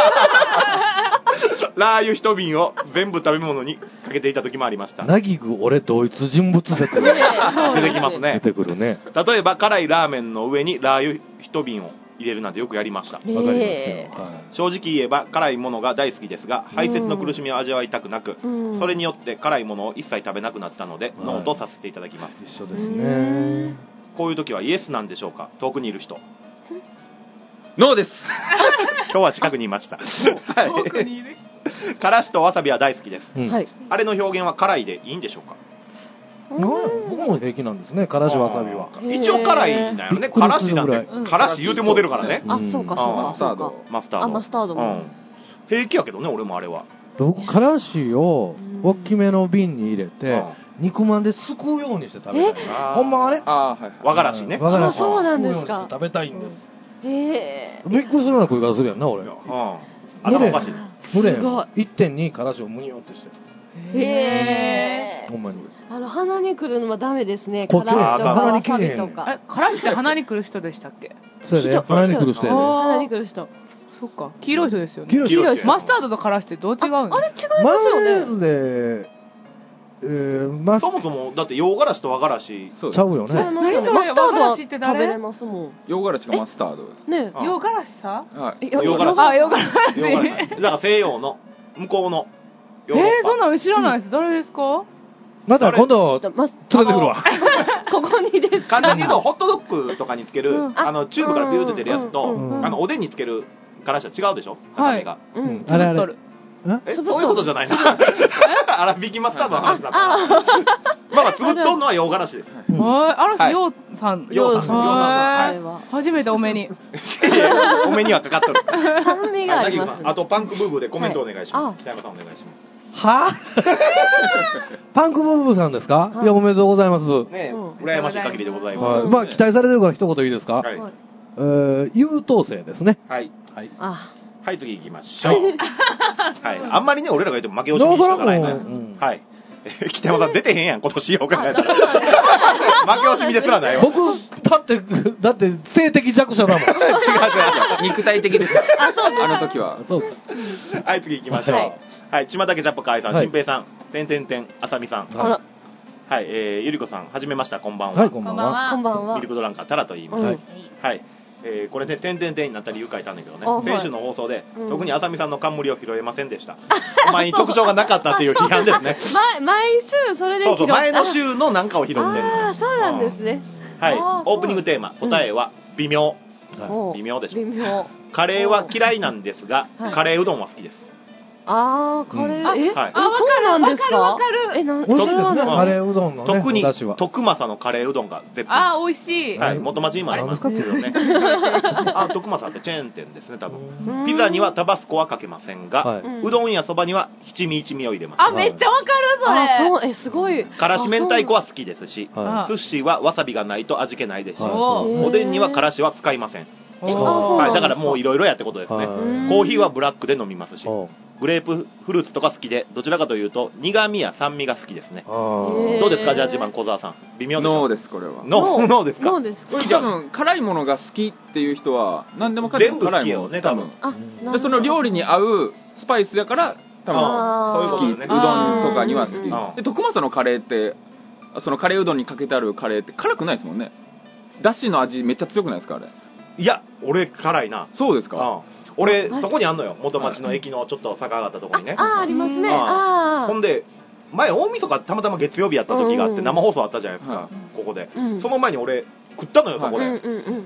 ラー油一瓶を全部食べ物にかけていた時もありました。 なぎぐ俺同一人物説が出てきますね。 出てくるね。 例えば辛いラーメンの上にラー油一瓶を入れるなんてよくやりました。わかりますよ。正直言えば辛いものが大好きですが、排泄の苦しみを味わいたくなく、それによって辛いものを一切食べなくなったので、ノーとさせていただきます。 一緒ですね。 こういう時はイエスなんでしょうか。遠くにいる人。 ノーです。 今日は近くにいました。遠くにいる人。からしとわさびは大好きです。あれの表現は辛いでいいんでしょうか。 僕も平気なんですね、からしわさびは。 一応辛いんだよね。からしなんて、からし言うても出るからね。 あ、そうかそうか。 マスタード。マスタードも。 平気やけどね、俺もあれは。 僕、からしを大きめの瓶に入れて、肉まんですくうようにして食べたい。ほんまはね。 和がらしね。 和がらしをそうなんですか。 食べたいんです。びっくりするような食い方するやんな、俺。 頭おかしい。 すごい。1.2 からしをむにょってして。ほんまに。 鼻にくるのはダメですね。からしとかわさびとか。 からしって鼻にくる人でしたっけ？ そうやね。鼻にくる人やね。 鼻にくる人。 そっか。黄色い人ですよね。 黄色い人。 マスタードとからしってどう違うんですか？ あれ違いますよね。 マヨネーズで、 そもそもだって洋辛子と和辛子ちゃうよね。 マスタードは食べれますもん。 洋辛子かマスタードね。 洋辛子さ？ 洋辛子。 洋辛子。 だから西洋の向こうの。 そんなの知らないです。誰ですか？ また今度連れてくるわ。 ここにです。 簡単に言うとホットドッグとかにつけるチューブからビューって出るやつとおでんにつけるからしは違うでしょ？中身が。 つぶっとる。 そういうことじゃないな。粗挽きマスタードの話だった。まあつぶっとんのは洋辛子です。 洋さん。初めてお目に。 お目にはかかっとる。 酸味があります。 あとパンクブーブーでコメントお願いします。北山さんお願いします。 はパンクブーブーさんですか？いや、おめでとうございます。 ね、羨ましい限りでございます。 まあ期待されてるから一言いいですか？優等生ですね。 はい。はい、次行きましょう。はい。あんまりね、俺らが言っても負け惜しみにしかないから。はい。北山さん出てへんやん、今年よう考えたら。負け惜しみですらないよ。 僕、だって性的弱者だもん。違う。 肉体的です。あの時は。 そうか。 はい、次行きましょう。はい、ちまたけちゃっぽかいさん、しんぺいさん、あさみさん。はい、ゆりこさん、はじめました、こんばんは。 はい、こんばんは。 こんばんは。 ミルクドランカー、タラと言います。はい。これね、になった理由書いたんだけどね、先週の放送で、特にあさみさんの冠を拾えませんでした。お前に特徴がなかったっていう批判ですね。 毎週それで拾った。 そう、前の週のなんかを拾ってる。 ああ、そうなんですね。 はい、オープニングテーマ、答えは、微妙。微妙でしょ。 微妙。 カレーは嫌いなんですが、カレーうどんは好きです。 あー、カレー、 はい。 そうなんですか？ わかる。 美味しいですね、カレーうどんのね。 特に、徳政のカレーうどんが絶品。 あー、美味しい。 はい、元町にもありますけどね。徳政ってチェーン店ですね、多分。ピザにはタバスコはかけませんが、うどんやそばには七味一味を入れます。 あ、めっちゃわかる、それ。 あ、そう、すごい。 からし明太子は好きですし、寿司はわさびがないと味気ないですし、おでんにはからしは使いません。はい、だからもういろいろやってことですね。コーヒーはブラックで飲みますし、グレープフルーツとか好きで、どちらかというと苦味や酸味が好きですね。どうですか、ジャッジマン小沢さん。微妙でしょ。 ノーです、これは。 ノーですか。 ノーです。 これ多分辛いものが好きっていう人は何でもかんでも辛いものね、多分。でその料理に合うスパイスやから多分好き。うどんとかには好き。で徳政のカレーってそのカレーうどんにかけてあるカレーって辛くないですもんね。だしの味めっちゃ強くないですかあれ。 いや、俺辛いな。 そうですか。 俺そこにあんのよ、元町の駅のちょっと坂上がったところにね。 ありますね。 ほんで前大晦日たまたま月曜日やった時があって生放送あったじゃないですか、ここで。その前に俺食ったのよ、そこで。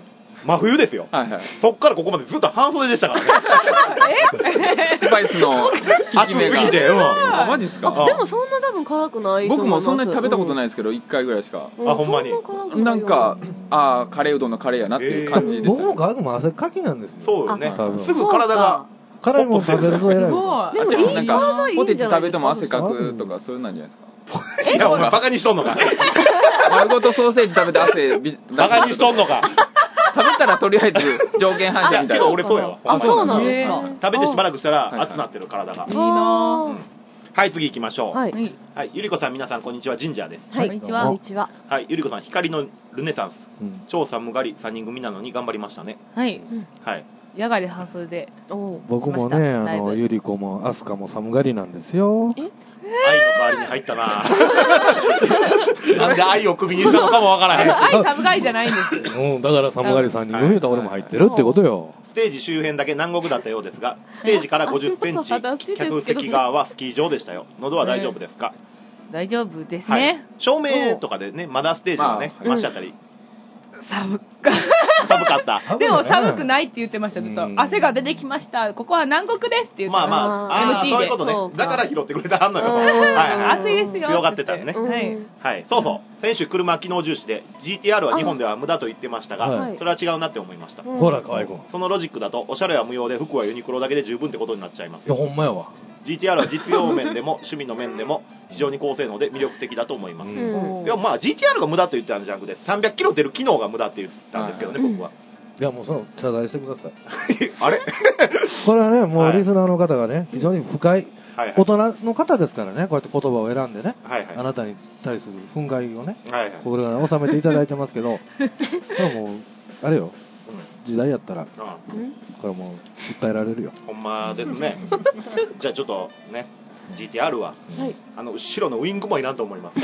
真冬ですよ。そっからここまでずっと半袖でしたからね。 スパイスの効き目が。 暑すぎて、 マジっすか？ でもそんな多分辛くないと思います。 僕もそんなに食べたことないですけど、1回ぐらいしか。 ほんまに。 なんか、カレーうどんのカレーやなっていう感じです。 僕も辛くも汗かきなんですよ。 そうよね。すぐ体が。 辛いもん食べると偉い。でもなんか、 ポテチ食べても汗かくとか、そういうなんじゃないですか。 いや、お前バカにしとんのか。 丸ごとソーセージ食べて汗、 バカにしとんのか。 食べたらとりあえず条件反射みたいな。 けど俺そうやわ。 あ、そうなんですか。 食べてしばらくしたら熱なってる体が。 いいな。 はい、次行きましょう。 はい。 ゆりこさん、皆さん、こんにちは。ジンジャーです。 はい、こんにちは。こんにちは。 はい、ゆりこさん、光のルネサンス。超寒がり3人組なのに頑張りましたね。 はい。 はい。 野外で半袖で。 僕もね、ゆりこもアスカも寒がりなんですよ。 愛の代わりに入ったな。なんで愛を首にしたのかもわからへんし。 愛寒がりじゃないんですよ。 だから寒がり3人組と俺も入ってるってことよ。 ステージ周辺だけ南国だったようですが、ステージから50センチ、客席側はスキー場でしたよ。喉は大丈夫ですか？ 大丈夫ですね。 照明とかでね、まだステージのね、マシだったり。寒かった。 でも寒くないって言ってました、ずっと。汗が出てきました。ここは南国ですって言ってました。 まあ、そういうことね。だから拾ってくれたはんのよ。 暑いですよ。 強がってたよね。はい。そうそう。先週車機能重視で GTR は日本では無駄と言ってましたが、それは違うなって思いました。 ほら、かわいこ。 そのロジックだと、おしゃれは無用で服はユニクロだけで十分ってことになっちゃいますよ。 ほんまやわ。 GTR は実用面でも趣味の面でも非常に高性能で魅力的だと思います。でもまあ GTR が無駄と言ってたんじゃなくて300キロ出る機能が無駄って言ったんですけどね、僕は。 いやもうその謝罪してください。 あれこれはね、もうリスナーの方がね、非常に深い大人の方ですからね、こうやって言葉を選んでね、あなたに対する憤慨をね、これは収めていただいてますけど、これはもうあれよ。時代やったら、これもう訴えられるよ。 ほんまですね。じゃあちょっとね、GTR は、後ろのウイングもいらんと思います。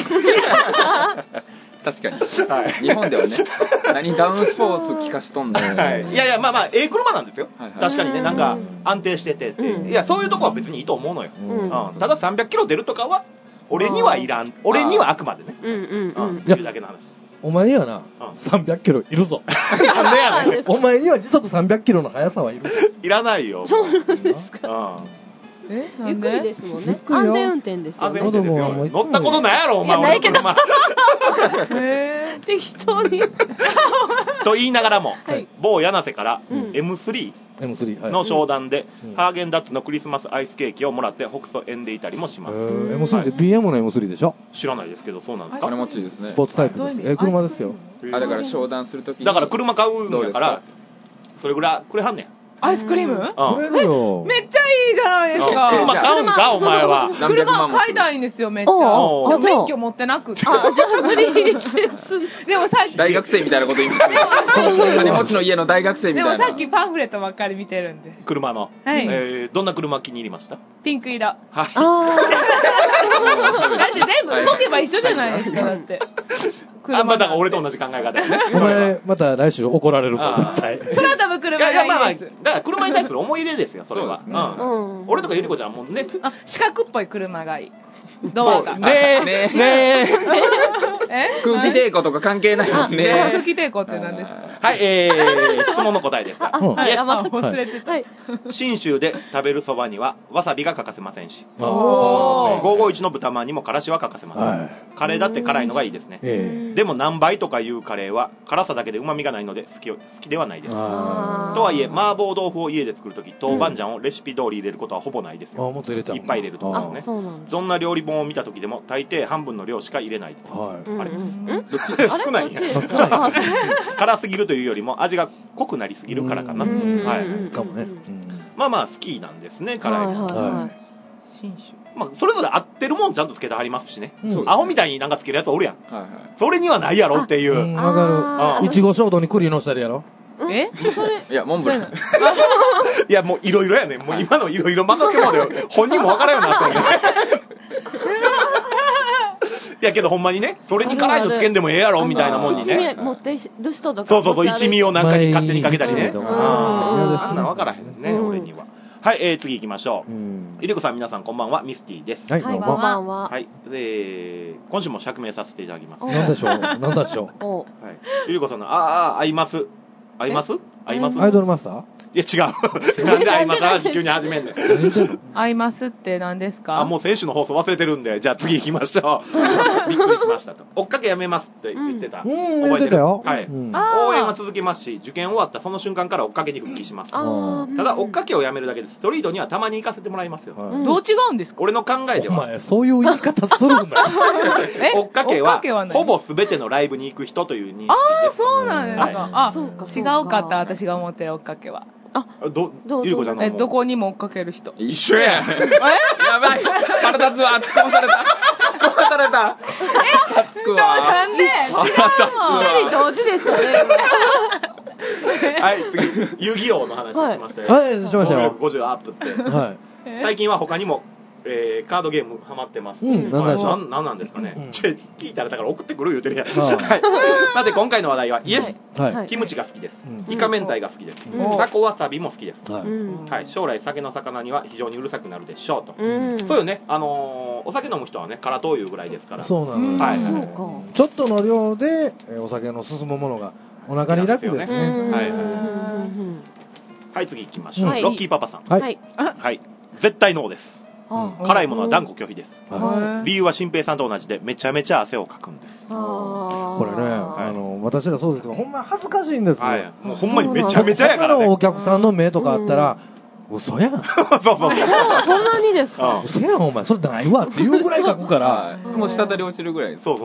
確かに。日本ではね、何ダウンスポーツ聞かしとんだよ。 いやいや、まあ、車なんですよ。確かにね、なんか安定しててって。いや、そういうとこは別にいいと思うのよ。ただ300キロ出るとかは、俺にはいらん。俺にはあくまでね。言うだけの話。 お前にはな、300キロいるぞ。 なんでやねん。 お前には時速300キロの速さはいるぞ。 いらないよ。 そうなんですか。ゆっくりですもんね。安全運転ですよね。 乗ったことないやろ、お前。 ないけど。適当に。 と言いながらも、某柳瀬から M3 の商談で、ハーゲンダッツのクリスマスアイスケーキをもらって北総園でいたりもします。 M3 って BM の M3 でしょ？ 知らないですけど、そうなんですか？ 金持ちですね。 スポーツタイプです。車ですよ。 だから商談するときに。 だから車買うんやから、それぐらいくれはんねん。 アイスクリーム？ くれるよ。 めっちゃいいじゃないですか。 車買うんか、お前は。 車買いたいんですよ、めっちゃ。免許持ってなくて。 じゃあ無理です。 でもさっき。 大学生みたいなこと言いますね。金持ちの家の大学生みたいな。 でもさっきパンフレットばっかり見てるんで。 車の。どんな車気に入りました？ ピンク色。 はい。 だって全部動けば一緒じゃないですか、だって。 まあだから俺と同じ考え方ね。 お前、また来週怒られるぞ、絶対。 空飛ぶ車がいいです。 だから車に対する思い入れですよ、それは。俺とかゆりこちゃんもね。 四角っぽい車がいい。ドアが。 ねえ。 空気抵抗とか関係ないもんね。 空気抵抗って何ですか？ はい、質問の答えですか？ 忘れてた。 信州で食べるそばにはわさびが欠かせませんし、551の豚まんにもからしは欠かせません。カレーだって辛いのがいいですね。でも何倍とかいうカレーは辛さだけで旨味がないので好きではないです。とはいえ麻婆豆腐を家で作るとき豆板醤をレシピ通り入れることはほぼないですよ。 もっと入れちゃう。 いっぱい入れるとかね。どんな料理本を見たときでも大抵半分の量しか入れないです。あれ少ないや。辛すぎるというよりも味が濃くなりすぎるからかな。はい。 かもね。 まあまあ好きなんですね、辛いの。 信州。 まあそれぞれ合ってるもんちゃんとつけてはりますしね。アホみたいになんかつけるやつおるやん。それにはないやろっていう。 わかる。いちご衝動に栗のしたりやろ。 それ。 いや、モンブラン。 いや、もういろいろやね。もう今のいろいろ任せもで本人もわからんようになったんで。いやけどほんまにね、それに辛いのつけんでもええやろみたいなもんにね。 一味持ってる人とか。 そう、一味をなんかに勝手にかけたりね。あんなわからへんね、俺には。はい、次行きましょう。ゆりこさん、皆さんこんばんは、ミスティです。 はい、こんばんは。 はい、今週も釈明させていただきます。 なんでしょう。 はい。ゆりこさんの、合います。 合いますアイドルマスターいや違う。なんで合います話急に始めんねん。 合いますって何ですか？ もう先週の放送忘れてるんで、じゃあ次行きましょう。びっくりしましたと。追っかけやめますって言ってた。 覚えてたよ。 はい。応援は続けますし、受験終わったその瞬間から追っかけに復帰します。ただ追っかけをやめるだけでストリートにはたまに行かせてもらいますよ。 どう違うんですか？ 俺の考えでは。 お前、そういう言い方するんだよ。 追っかけは、ほぼ全てのライブに行く人という認識です。 ああ、そうなんですか。違うかった、私が思ってる追っかけは。 ゆりこちゃんのどこにも追っかける人。 一緒や。 やばい。腹立つわ。突っ込まされた。突っ込まされた。立つくわ。 なんで？ 二人同時ですよね。 はい、次、遊戯王の話しましたよ。 はい、しましたよ。 50アップって。はい。最近は他にも、カードゲームハマってます。 何なんですかね。聞いたらだから送ってくる言うてるやん。さて今回の話題はイエス。キムチが好きです。イカ明太が好きです。タコわさびも好きです。はい。将来酒の魚には非常にうるさくなるでしょうと。そうよね。お酒飲む人はね、辛党いうぐらいですから。 そうなの。はい。ちょっとの量でお酒の進むものがお腹に楽ですね。 はい、次行きましょう。ロッキーパパさん。 はい。 絶対ノーです。辛いものは断固拒否です。理由は新平さんと同じでめちゃめちゃ汗をかくんです。 これね、私らそうですけど、ほんま恥ずかしいんですよ。 もうほんまにめちゃめちゃやからね。 お客さんの目とかあったら、嘘やん。 そんなにですか？ 嘘やん、お前。それないわっていうぐらい書くから。 もう滴り落ちるぐらいです。 そう。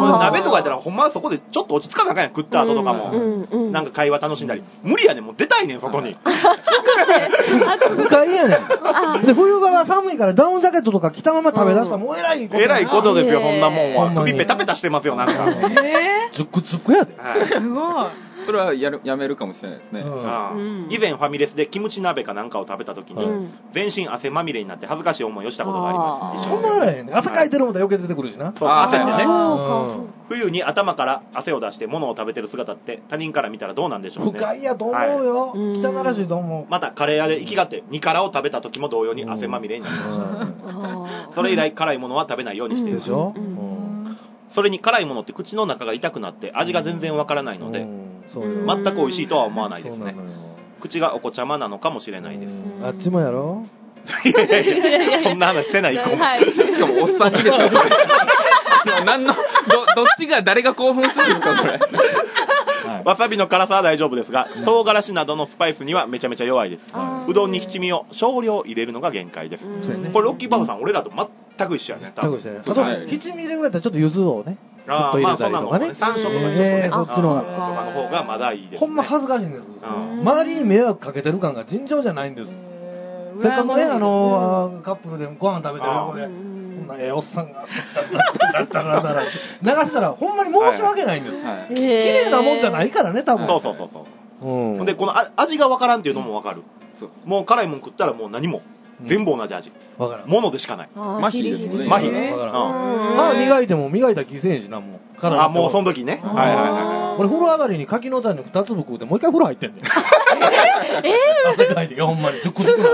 鍋とかやったらほんまはそこでちょっと落ち着かなあかんやん。食った後とかも。なんか会話楽しんだり。無理やねん、もう出たいねん、外に。 不快やねん。で、冬場が寒いからダウンジャケットとか着たまま食べ出したらもう偉いこと。 偉いことですよ、そんなもんは。首ペタペタしてますよ、なんか。 ズックズックやで。 すごい。 それはやめるかもしれないですね。 以前ファミレスでキムチ鍋かなんかを食べた時に全身汗まみれになって恥ずかしい思いをしたことがあります。 そんなあらへんね。汗かいてるもんで余計出てくるしな。 そう、汗ってね。冬に頭から汗を出して物を食べてる姿って他人から見たらどうなんでしょうね。 不快やと思うよ。汚らしいと思う。 またカレー屋で行きがって2辛を食べた時も同様に汗まみれになりました。それ以来辛いものは食べないようにしている。 でしょ。 それに辛いものって口の中が痛くなって味が全然わからないので全く美味しいとは思わないですね。口がお子ちゃまなのかもしれないです。 あっちもやろ。 いやそんな話してない子。 しかもおっさんにですよ。何のどっちが誰が興奮するんですかそれ。 わさびの辛さは大丈夫ですが唐辛子などのスパイスにはめちゃめちゃ弱いです。うどんに七味を少量入れるのが限界です。これロッキーパパさん俺らと全く一緒やね。 全く一緒やね。あと七味入れるぐらいだったらちょっと柚子をねちょっと入れたりとかね。 山椒とかちょっとねそっちのとかの方がまだいいです。 ほんま恥ずかしいんです。周りに迷惑かけてる感が尋常じゃないんです。せっかくねカップルでご飯食べてる横でおっさんが流したらほんまに申し訳ないんです。綺麗なもんじゃないからね多分。そう。でこの味がわからんっていうのもわかる。もう辛いもん食ったらもう何も全部同じ味。 わからん。 ものでしかない。 麻痺ですもんね。 麻痺。 わからん。歯磨いても磨いたら犠牲しなもう。 もうその時ね。 俺風呂上がりに柿の種2粒食うてもう一回風呂入ってんだよ。汗かいてほんまにズクズクなって。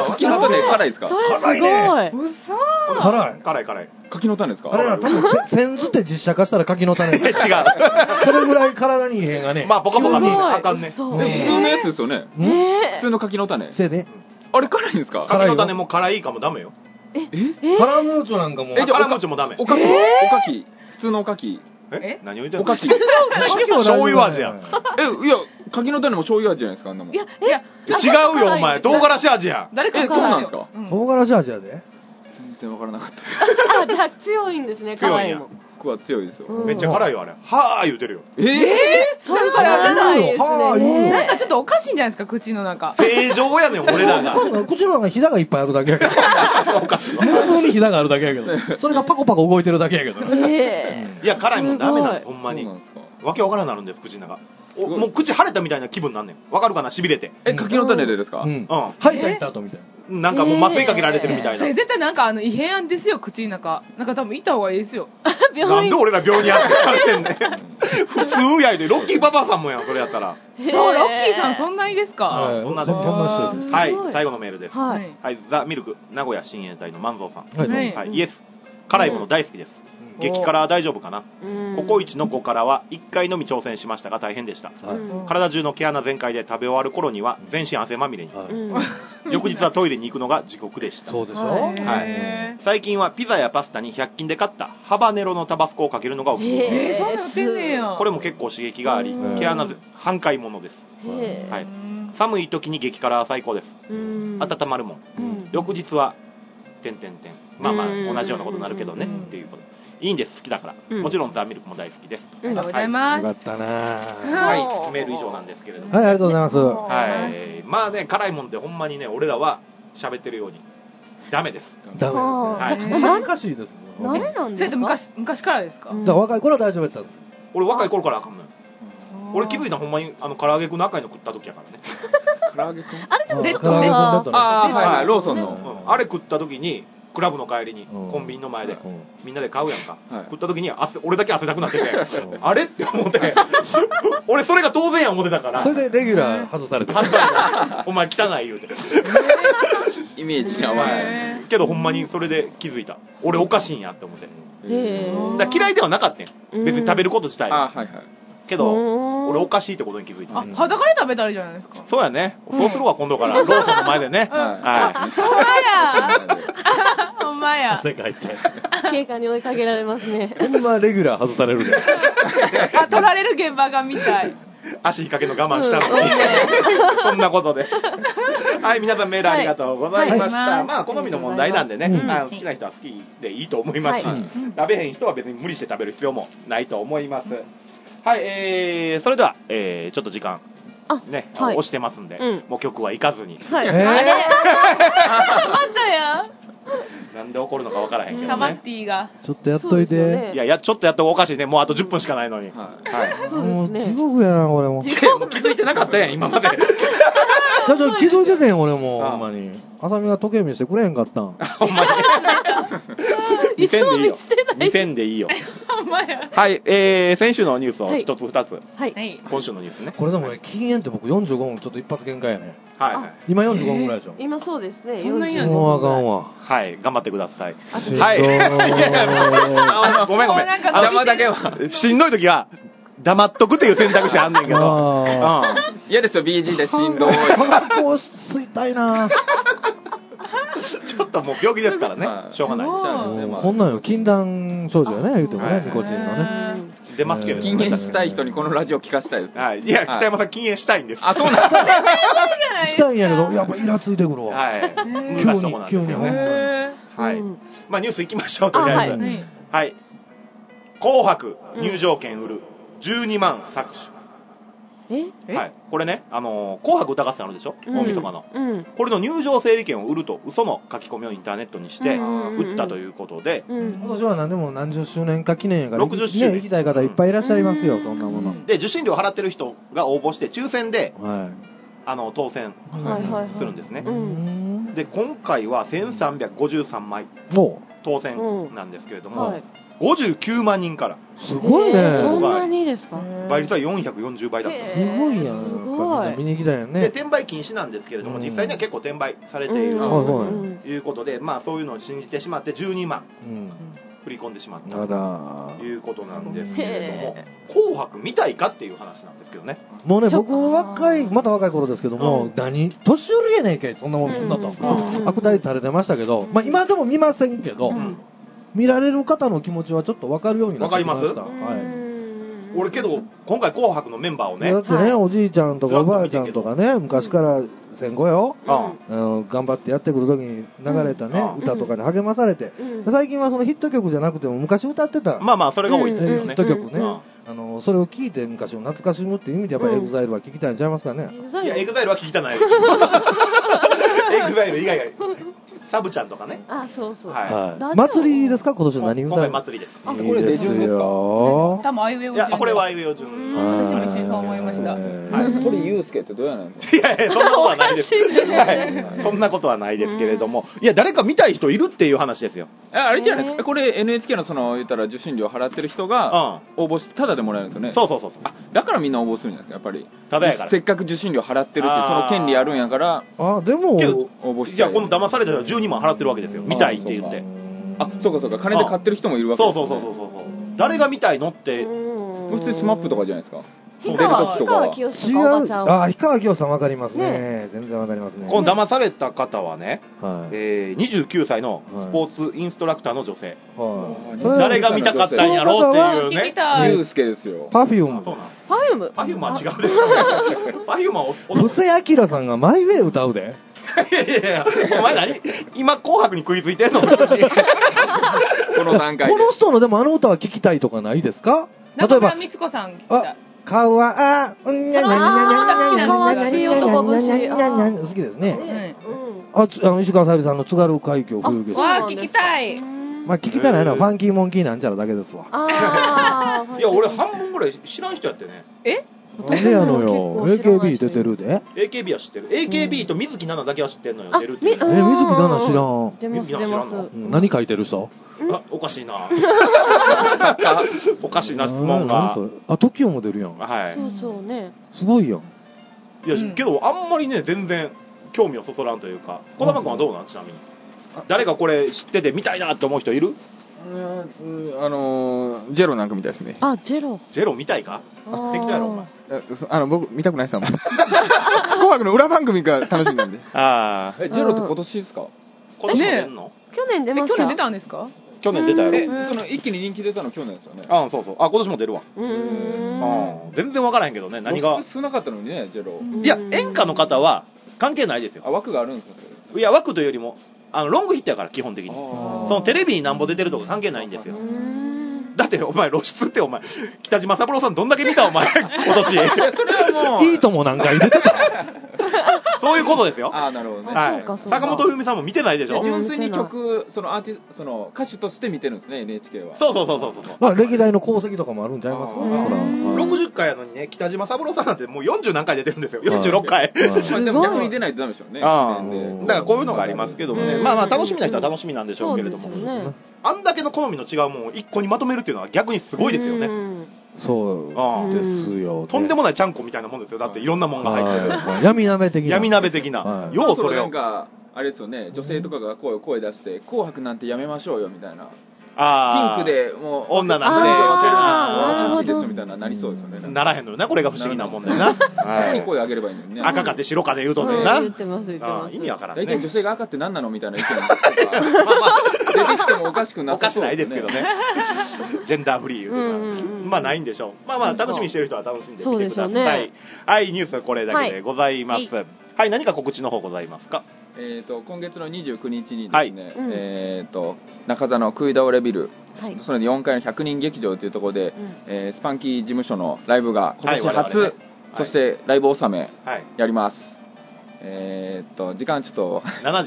柿の種辛いですか？ 辛いね。 嘘。 辛い。 柿の種ですか？ あれは多分線図って実写化したら柿の種。違う。それぐらい体にいいへんがね。 まあポカポカにあかんね。 普通のやつですよね。普通の柿の種。 せいで。 あれ辛いんですか？ 柿の種も辛いかもダメよ。 カラムーチョなんかも。 カラムーチョもダメ。 おかき。普通のおかき。 何を言ってんの？ おかき。 醤油味やん。 いや、柿の種も醤油味じゃないですか、あんなもん。いや、 違うよ、お前。唐辛子味やん。 誰かそうなんですか？ 唐辛子味やで。 全然わからなかった。 じゃあ強いんですね、辛いも。 僕は強いですよ。 めっちゃ辛いよ、あれ。はぁ言うてるよ。 それからないですね。 なんかちょっとおかしいんじゃないですか、口の中。 正常やねん、俺らが。 口の中にひだがいっぱいあるだけやけど。 おかしいわ。 無数にひだがあるだけやけど。それがパコパコ動いてるだけやけど。 いや、辛いもんダメなんです、ほんまに。わけわからんなるんです、口の中。もう口腫れたみたいな気分なんねん。わかるかな、痺れて。 柿の種でですか？ 歯医者行った後みたいな。 なんかもう麻酔かけられてるみたいな。 それ絶対なんか異変案ですよ、口の中。なんか多分行った方がいいですよ。 なんで俺ら病院やってされてんねん。普通やで、ロッキーパパさんもやん、それやったら。 そう、ロッキーさんそんなにですか？ そんな人です。はい、最後のメールです。はい、ザ・ミルク、名古屋親衛隊の万蔵さん。はい、イエス。辛いもの大好きです。 激辛大丈夫かな。ココイチの5辛は1回のみ挑戦しましたが大変でした。体中の毛穴全開で食べ終わる頃には全身汗まみれに。翌日はトイレに行くのが地獄でした。 そうでしょ。 はい。最近はピザやパスタに100均で買ったハバネロのタバスコをかけるのがおすすめです。 そうなってんねや。 これも結構刺激があり、毛穴半壊ものです。はい。寒い時に激辛は最高です。温まるもん。翌日はまあまあ同じようなことになるけどねっていうこと。いいんです、好きだから。もちろんザ・ミルクも大好きです。 ありがとうございます。 よかったな。 はい、メール以上なんですけれども。 はい、ありがとうございます。 はい、まあね、辛いもんってほんまにね、俺らは喋ってるようにダメです。 ダメです。はい。難しいです。 何なんですか。 昔からですか。 だから若い頃は大丈夫やったんです。 俺若い頃からあかんのよ。俺気づいたほんまに唐揚げくんの赤いの食った時やからね。 唐揚げくん。 あれでもちょっとね。 はい、ローソンの。 あれ食った時に。クラブの帰りにコンビニの前でみんなで買うやんか、食った時に俺だけ汗だくなっててあれって思って俺それが当然や思ってたから、 それでレギュラー外されてお前汚い言うてイメージやわけどほんまにそれで気づいた、俺おかしいんやって思って。だ嫌いではなかったん別に食べること自体は、けど俺おかしいってことに気づいた。 裸で食べたらいいじゃないですか。 そうやね、そうするわ今度からローソンの前でね。 ほんまや。 汗かいて警官に追いかけられますね。 ほんまレギュラー外されるで。 取られる現場が見たい。 足引っ掛けの我慢したのにそんなことではい、皆さんメールありがとうございました。まあ好みの問題なんでね、好きな人は好きでいいと思いますし、食べへん人は別に無理して食べる必要もないと思います。はい、それではちょっと時間ね、押してますんで、もう曲は行かずに。 あれあったやなんで怒るのか分からへんけどね。 タマッティがちょっとやっといて。 いやちょっとやった方がおかしいね。もうあと10分しかないのに。 もう地獄やな俺も。 気づいてなかったやん今まで。 気づいててん俺もほんまに。あさみが時計見せてくれへんかったん。 ほんまに。見せんでいいよ。見せんでいいよ。はい、先週のニュースを一つ二つ。はい。今週のニュースね。 これでもね、禁煙って僕45分ちょっと一発限界やね。 はい。 今45分ぐらいでしょ。 今そうですね。 そんなにもうあかんわ。 はい、頑張ってください。はい。ごめん。 邪魔だけは。 しんどい時は黙っとくっていう選択肢あんねんけど。 嫌ですよ BG でしんどい。 タバコ吸いたいな。 ちょっともう病気ですからね、しょうがない。 こんなんよ、禁断症状やね、言うてもね、ニコチンのね。 出ますけれども。禁煙したい人にこのラジオ聞かせたいです。 はい。いや、北山さん禁煙したいんです。 あ、そうなんですね。 したいんやけど、やっぱイラついてくるわ。 はい。急にね。はい。まあニュース行きましょう、とりあえず。はい。紅白入場券売る12万搾取。はい、これね、紅白歌合戦あるでしょ、大晦日の、これの入場整理券を売ると嘘の書き込みをインターネットにして売ったということで、 今年は何でも何十周年か記念やから 60周年行きたい方いっぱいいらっしゃいますよ、そんなもので受信料払ってる人が応募して抽選で、当選するんですね。で今回は1353枚当選なんですけれども、59万人から。 すごいね。 そんなにですか。 倍率は440倍だった。 すごいやん。すごい。見に行きたいよね。 で、転売禁止なんですけれども、実際には結構転売されているということで、まあそういうのを信じてしまって12万振り込んでしまったということなんですけれども、紅白見たいかっていう話なんですけどね。 もうね、僕また若い頃ですけども、年寄りやねんけ、そんなもんだと。悪態垂れてましたけど、まあ今でも見ませんけど、見られる方の気持ちはちょっと分かるようになってきました。わかります？はい。 俺けど今回紅白のメンバーをね。 だってね、おじいちゃんとかおばあちゃんとかね、昔から戦後よ、頑張ってやってくる時に流れたね、歌とかに励まされて、最近はそのヒット曲じゃなくても昔歌ってた。 まあまあそれが多いですよね。 ヒット曲ね。それを聞いて昔を懐かしむっていう意味でやっぱりエグザイルは聞きたいんちゃいますかね。 いや、エグザイルは聞きたないです。エグザイル以外が。サブちゃんとかね。 あ、そうそう。 祭りですか今年の何歌？ 今回祭りです。 あ、これ出順ですか？ 多分アイウェイ順。 いや、これはアイウェイ順。 私も一緒にそう思いました。はい。 鳥祐介ってどうやねん。 いやいや、そんなことはないです。はい。そんなことはないですけれども、いや、誰か見たい人いるっていう話ですよ。 あれじゃないですか。これ NHK の言ったら受信料払ってる人が応募してタダでもらえるんですよね。 そう。 あ、だからみんな応募するんじゃないですか、やっぱり。 タダやから。 せっかく受信料払ってるし、その権利あるんやから。 あ、でも応募して。じゃあこの騙された人は12万払ってるわけですよ。見たいって言って。 あ、そうか金で買ってる人もいるわけですよね。そう。 誰が見たいのって。 普通にスマップとかじゃないですか。 氷川きよしとかおばちゃん。 氷川きよしさんわかりますね。全然わかりますね。 この騙された方はね、29歳のスポーツインストラクターの女性。誰が見たかったんやろうっていうね。 ユースケですよ。 パフューム。 パフュームは違うでしょ。パフュームは布施明さんがマイウェイ歌うで。 いや、お前何今紅白に食いついてんのこの段階で。 この人のでもあの歌は聞きたいとかないですか？例えば。 中村光子さん聞きたい。 かわうんにゃにゃにゃにゃにゃにゃにゃにゃにゃ好きですね。石川さゆりさんの津軽海峡冬景色。 聞きたい。 まあ聞きたいのはファンキーモンキーなんちゃらだけですわ。 いや俺半分ぐらい知らん人やってね。 なんでやのよ。AKB 出てるで。 AKB は知ってる。AKB と水木奈々だけは知ってんのよ。出るって。 水木奈々知らん。 水木奈々知らんの？ 何書いてる人？ おかしいな。おかしいな質問が。 TOKIO も出るやん。 はい。 そうね。 すごいやん。 いやけどあんまりね全然興味をそそらんというか。児玉君はどうなんちなみに。誰がこれ知ってて見たいなって思う人いる？ ジェロなんか見たいですね。 ジェロ。 ジェロ見たいか？適当やろお前。 僕見たくないさ。紅白の裏番組が楽しみなんで。 ジェロって今年ですか？ 今年出んの？ 去年出ました。 去年出たんですか？ 去年出たやろ。 その一気に人気出たの去年ですよね。 そうそう。今年も出るわ。全然わからへんけどね。何が少なかったのにね、ジェロ。 いや演歌の方は関係ないですよ。 枠があるんですか？ いや枠というよりもロングヒットやから基本的に。そのテレビになんぼ出てるとか関係ないんですよ。だってお前露出ってお前北島三郎さんどんだけ見たお前今年。それはもういいともなんか入れてた。 そういうことですよ。 なるほどね。 はい。坂本冬美さんも見てないでしょ。 純粋に曲その歌手として見てるんですね NHK は。 そう。 まあ歴代の功績とかもあるんちゃいますか。 60回やのにね北島三郎さんなんてもう40何回出てるんですよ。46回。 でも逆に出ないとダメでしょうね。だからこういうのがありますけどもね。まあ楽しみな人は楽しみなんでしょうけれども。あんだけの好みの違うものを一個にまとめるっていうのは逆にすごいですよね。 そうですよ。 とんでもないちゃんこみたいなもんですよ。だっていろんなもんが入ってる。 闇鍋的な。 闇鍋的な。 ようそれを。なんかあれですよね。女性とかが声出して紅白なんてやめましょうよみたいな。ピンクでもう女なんで分けるのおかしいですみたいななりそうですよね。 ならへんのよなこれが不思議なもんだよな。 声上げればいいのにね。 赤かって白かで言うとねな。 言ってます。 意味わからんね。 大体女性が赤って何なのみたいな意見とか出てきてもおかしくなさそう。 おかしないですけどね。ジェンダーフリーいうとまあないんでしょう。まあ楽しみにしてる人は楽しんでみてください。はいニュースはこれだけでございます。はい何か告知の方ございますか？ 今月の29日にですね、中座の食い倒れビル、それで4階の100人劇場というところで、スパンキー事務所のライブが今年初、そしてライブ納めやります。時間ちょっと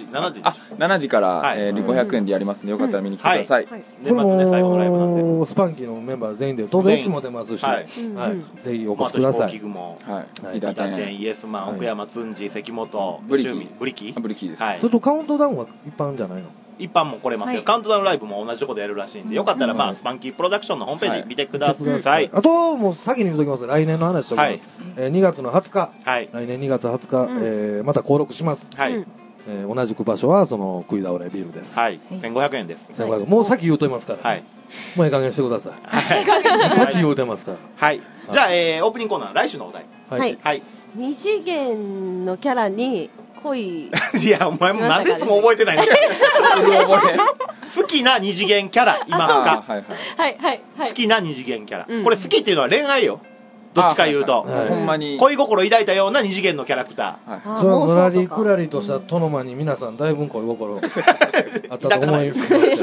7時から500円でやりますのでよかったら見に来てください。 年末ね最後のライブなんでスパンキーのメンバー全員で当然いつも出ますし、ぜひお越しください。 飛行機雲、イエスマン、奥山つんじ、関本、ブリキです。 それとカウントダウンは一般じゃないの？ 一般も来れますよ。カウントダウンライブも同じとこでやるらしいんで、よかったらスパンキープロダクションのホームページ見てください。 あともう先に言うときます。来年の話しておきます。2月の20日、来年2月20日また登録します。同じく場所はその食い倒れビルです。 1500円です。 1500円。もう先言うといますから。もういい加減してください。先言うてますから。 じゃあオープニングコーナー来週のお題。 二次元のキャラに恋。 いやお前もなんでいつも覚えてないの？好きな二次元キャラいますか？好きな二次元キャラ。これ好きっていうのは恋愛よ。どっちか言うと、 ほんまに恋心抱いたような二次元のキャラクター。そののらりくらりとした殿間に皆さんだいぶ恋心あったと思います。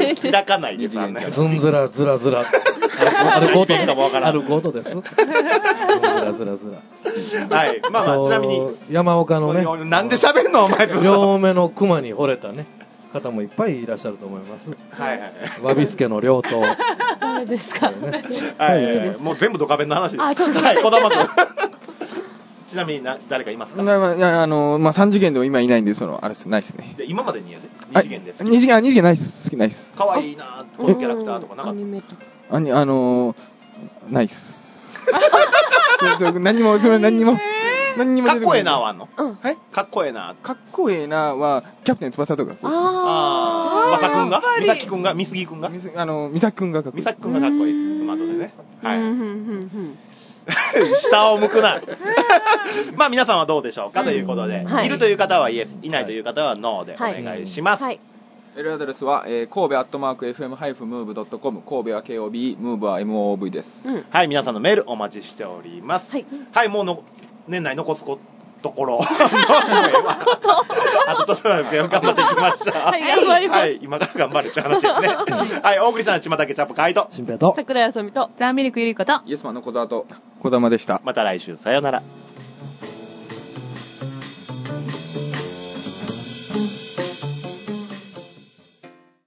抱かないです。 ずんずらずらずら。あることです。ずんずらずらずら。 はい。まあちなみに山岡のね。 なんで喋んのお前。 両目の熊に惚れたね。方もいっぱいいらっしゃると思います。わびすけの両党。 誰ですか？ もう全部ドカベンの話です。はい、児玉君。ちなみに誰かいますか？ 3次元でも今いないんであれないですね。 今までに2次元です。 2次元ないです。好きないです。 可愛いなこのキャラクターとかなかった？ ないっす。何にもかっこええなはあんの？ はい。 かっこええな。 かっこええなはキャプテン翼とか。 まさくんが？みさきくんが？みすぎくんが？ みさきくんがかっこいい。 みさきくんがかっこいい。スマートね。はい。下を向くな。まあ皆さんはどうでしょうかということで、いるという方はイエス、いないという方はノーでお願いします。メールアドレスは、神戸@fm-move.com、神戸は KOB、ムーブは MOV です。 はい、皆さんのメールお待ちしております。はい、もう年内残すところ。あとちょっと頑張っていきました。はい、頑張ります。はい、今から頑張るって話ですね。はい、大栗さん、ちまたけチャップカイト。 新平と。 桜井あさみと。 ザーミルクゆりこと。 イエスマンの小沢と。 小玉でした。 また来週、さようなら。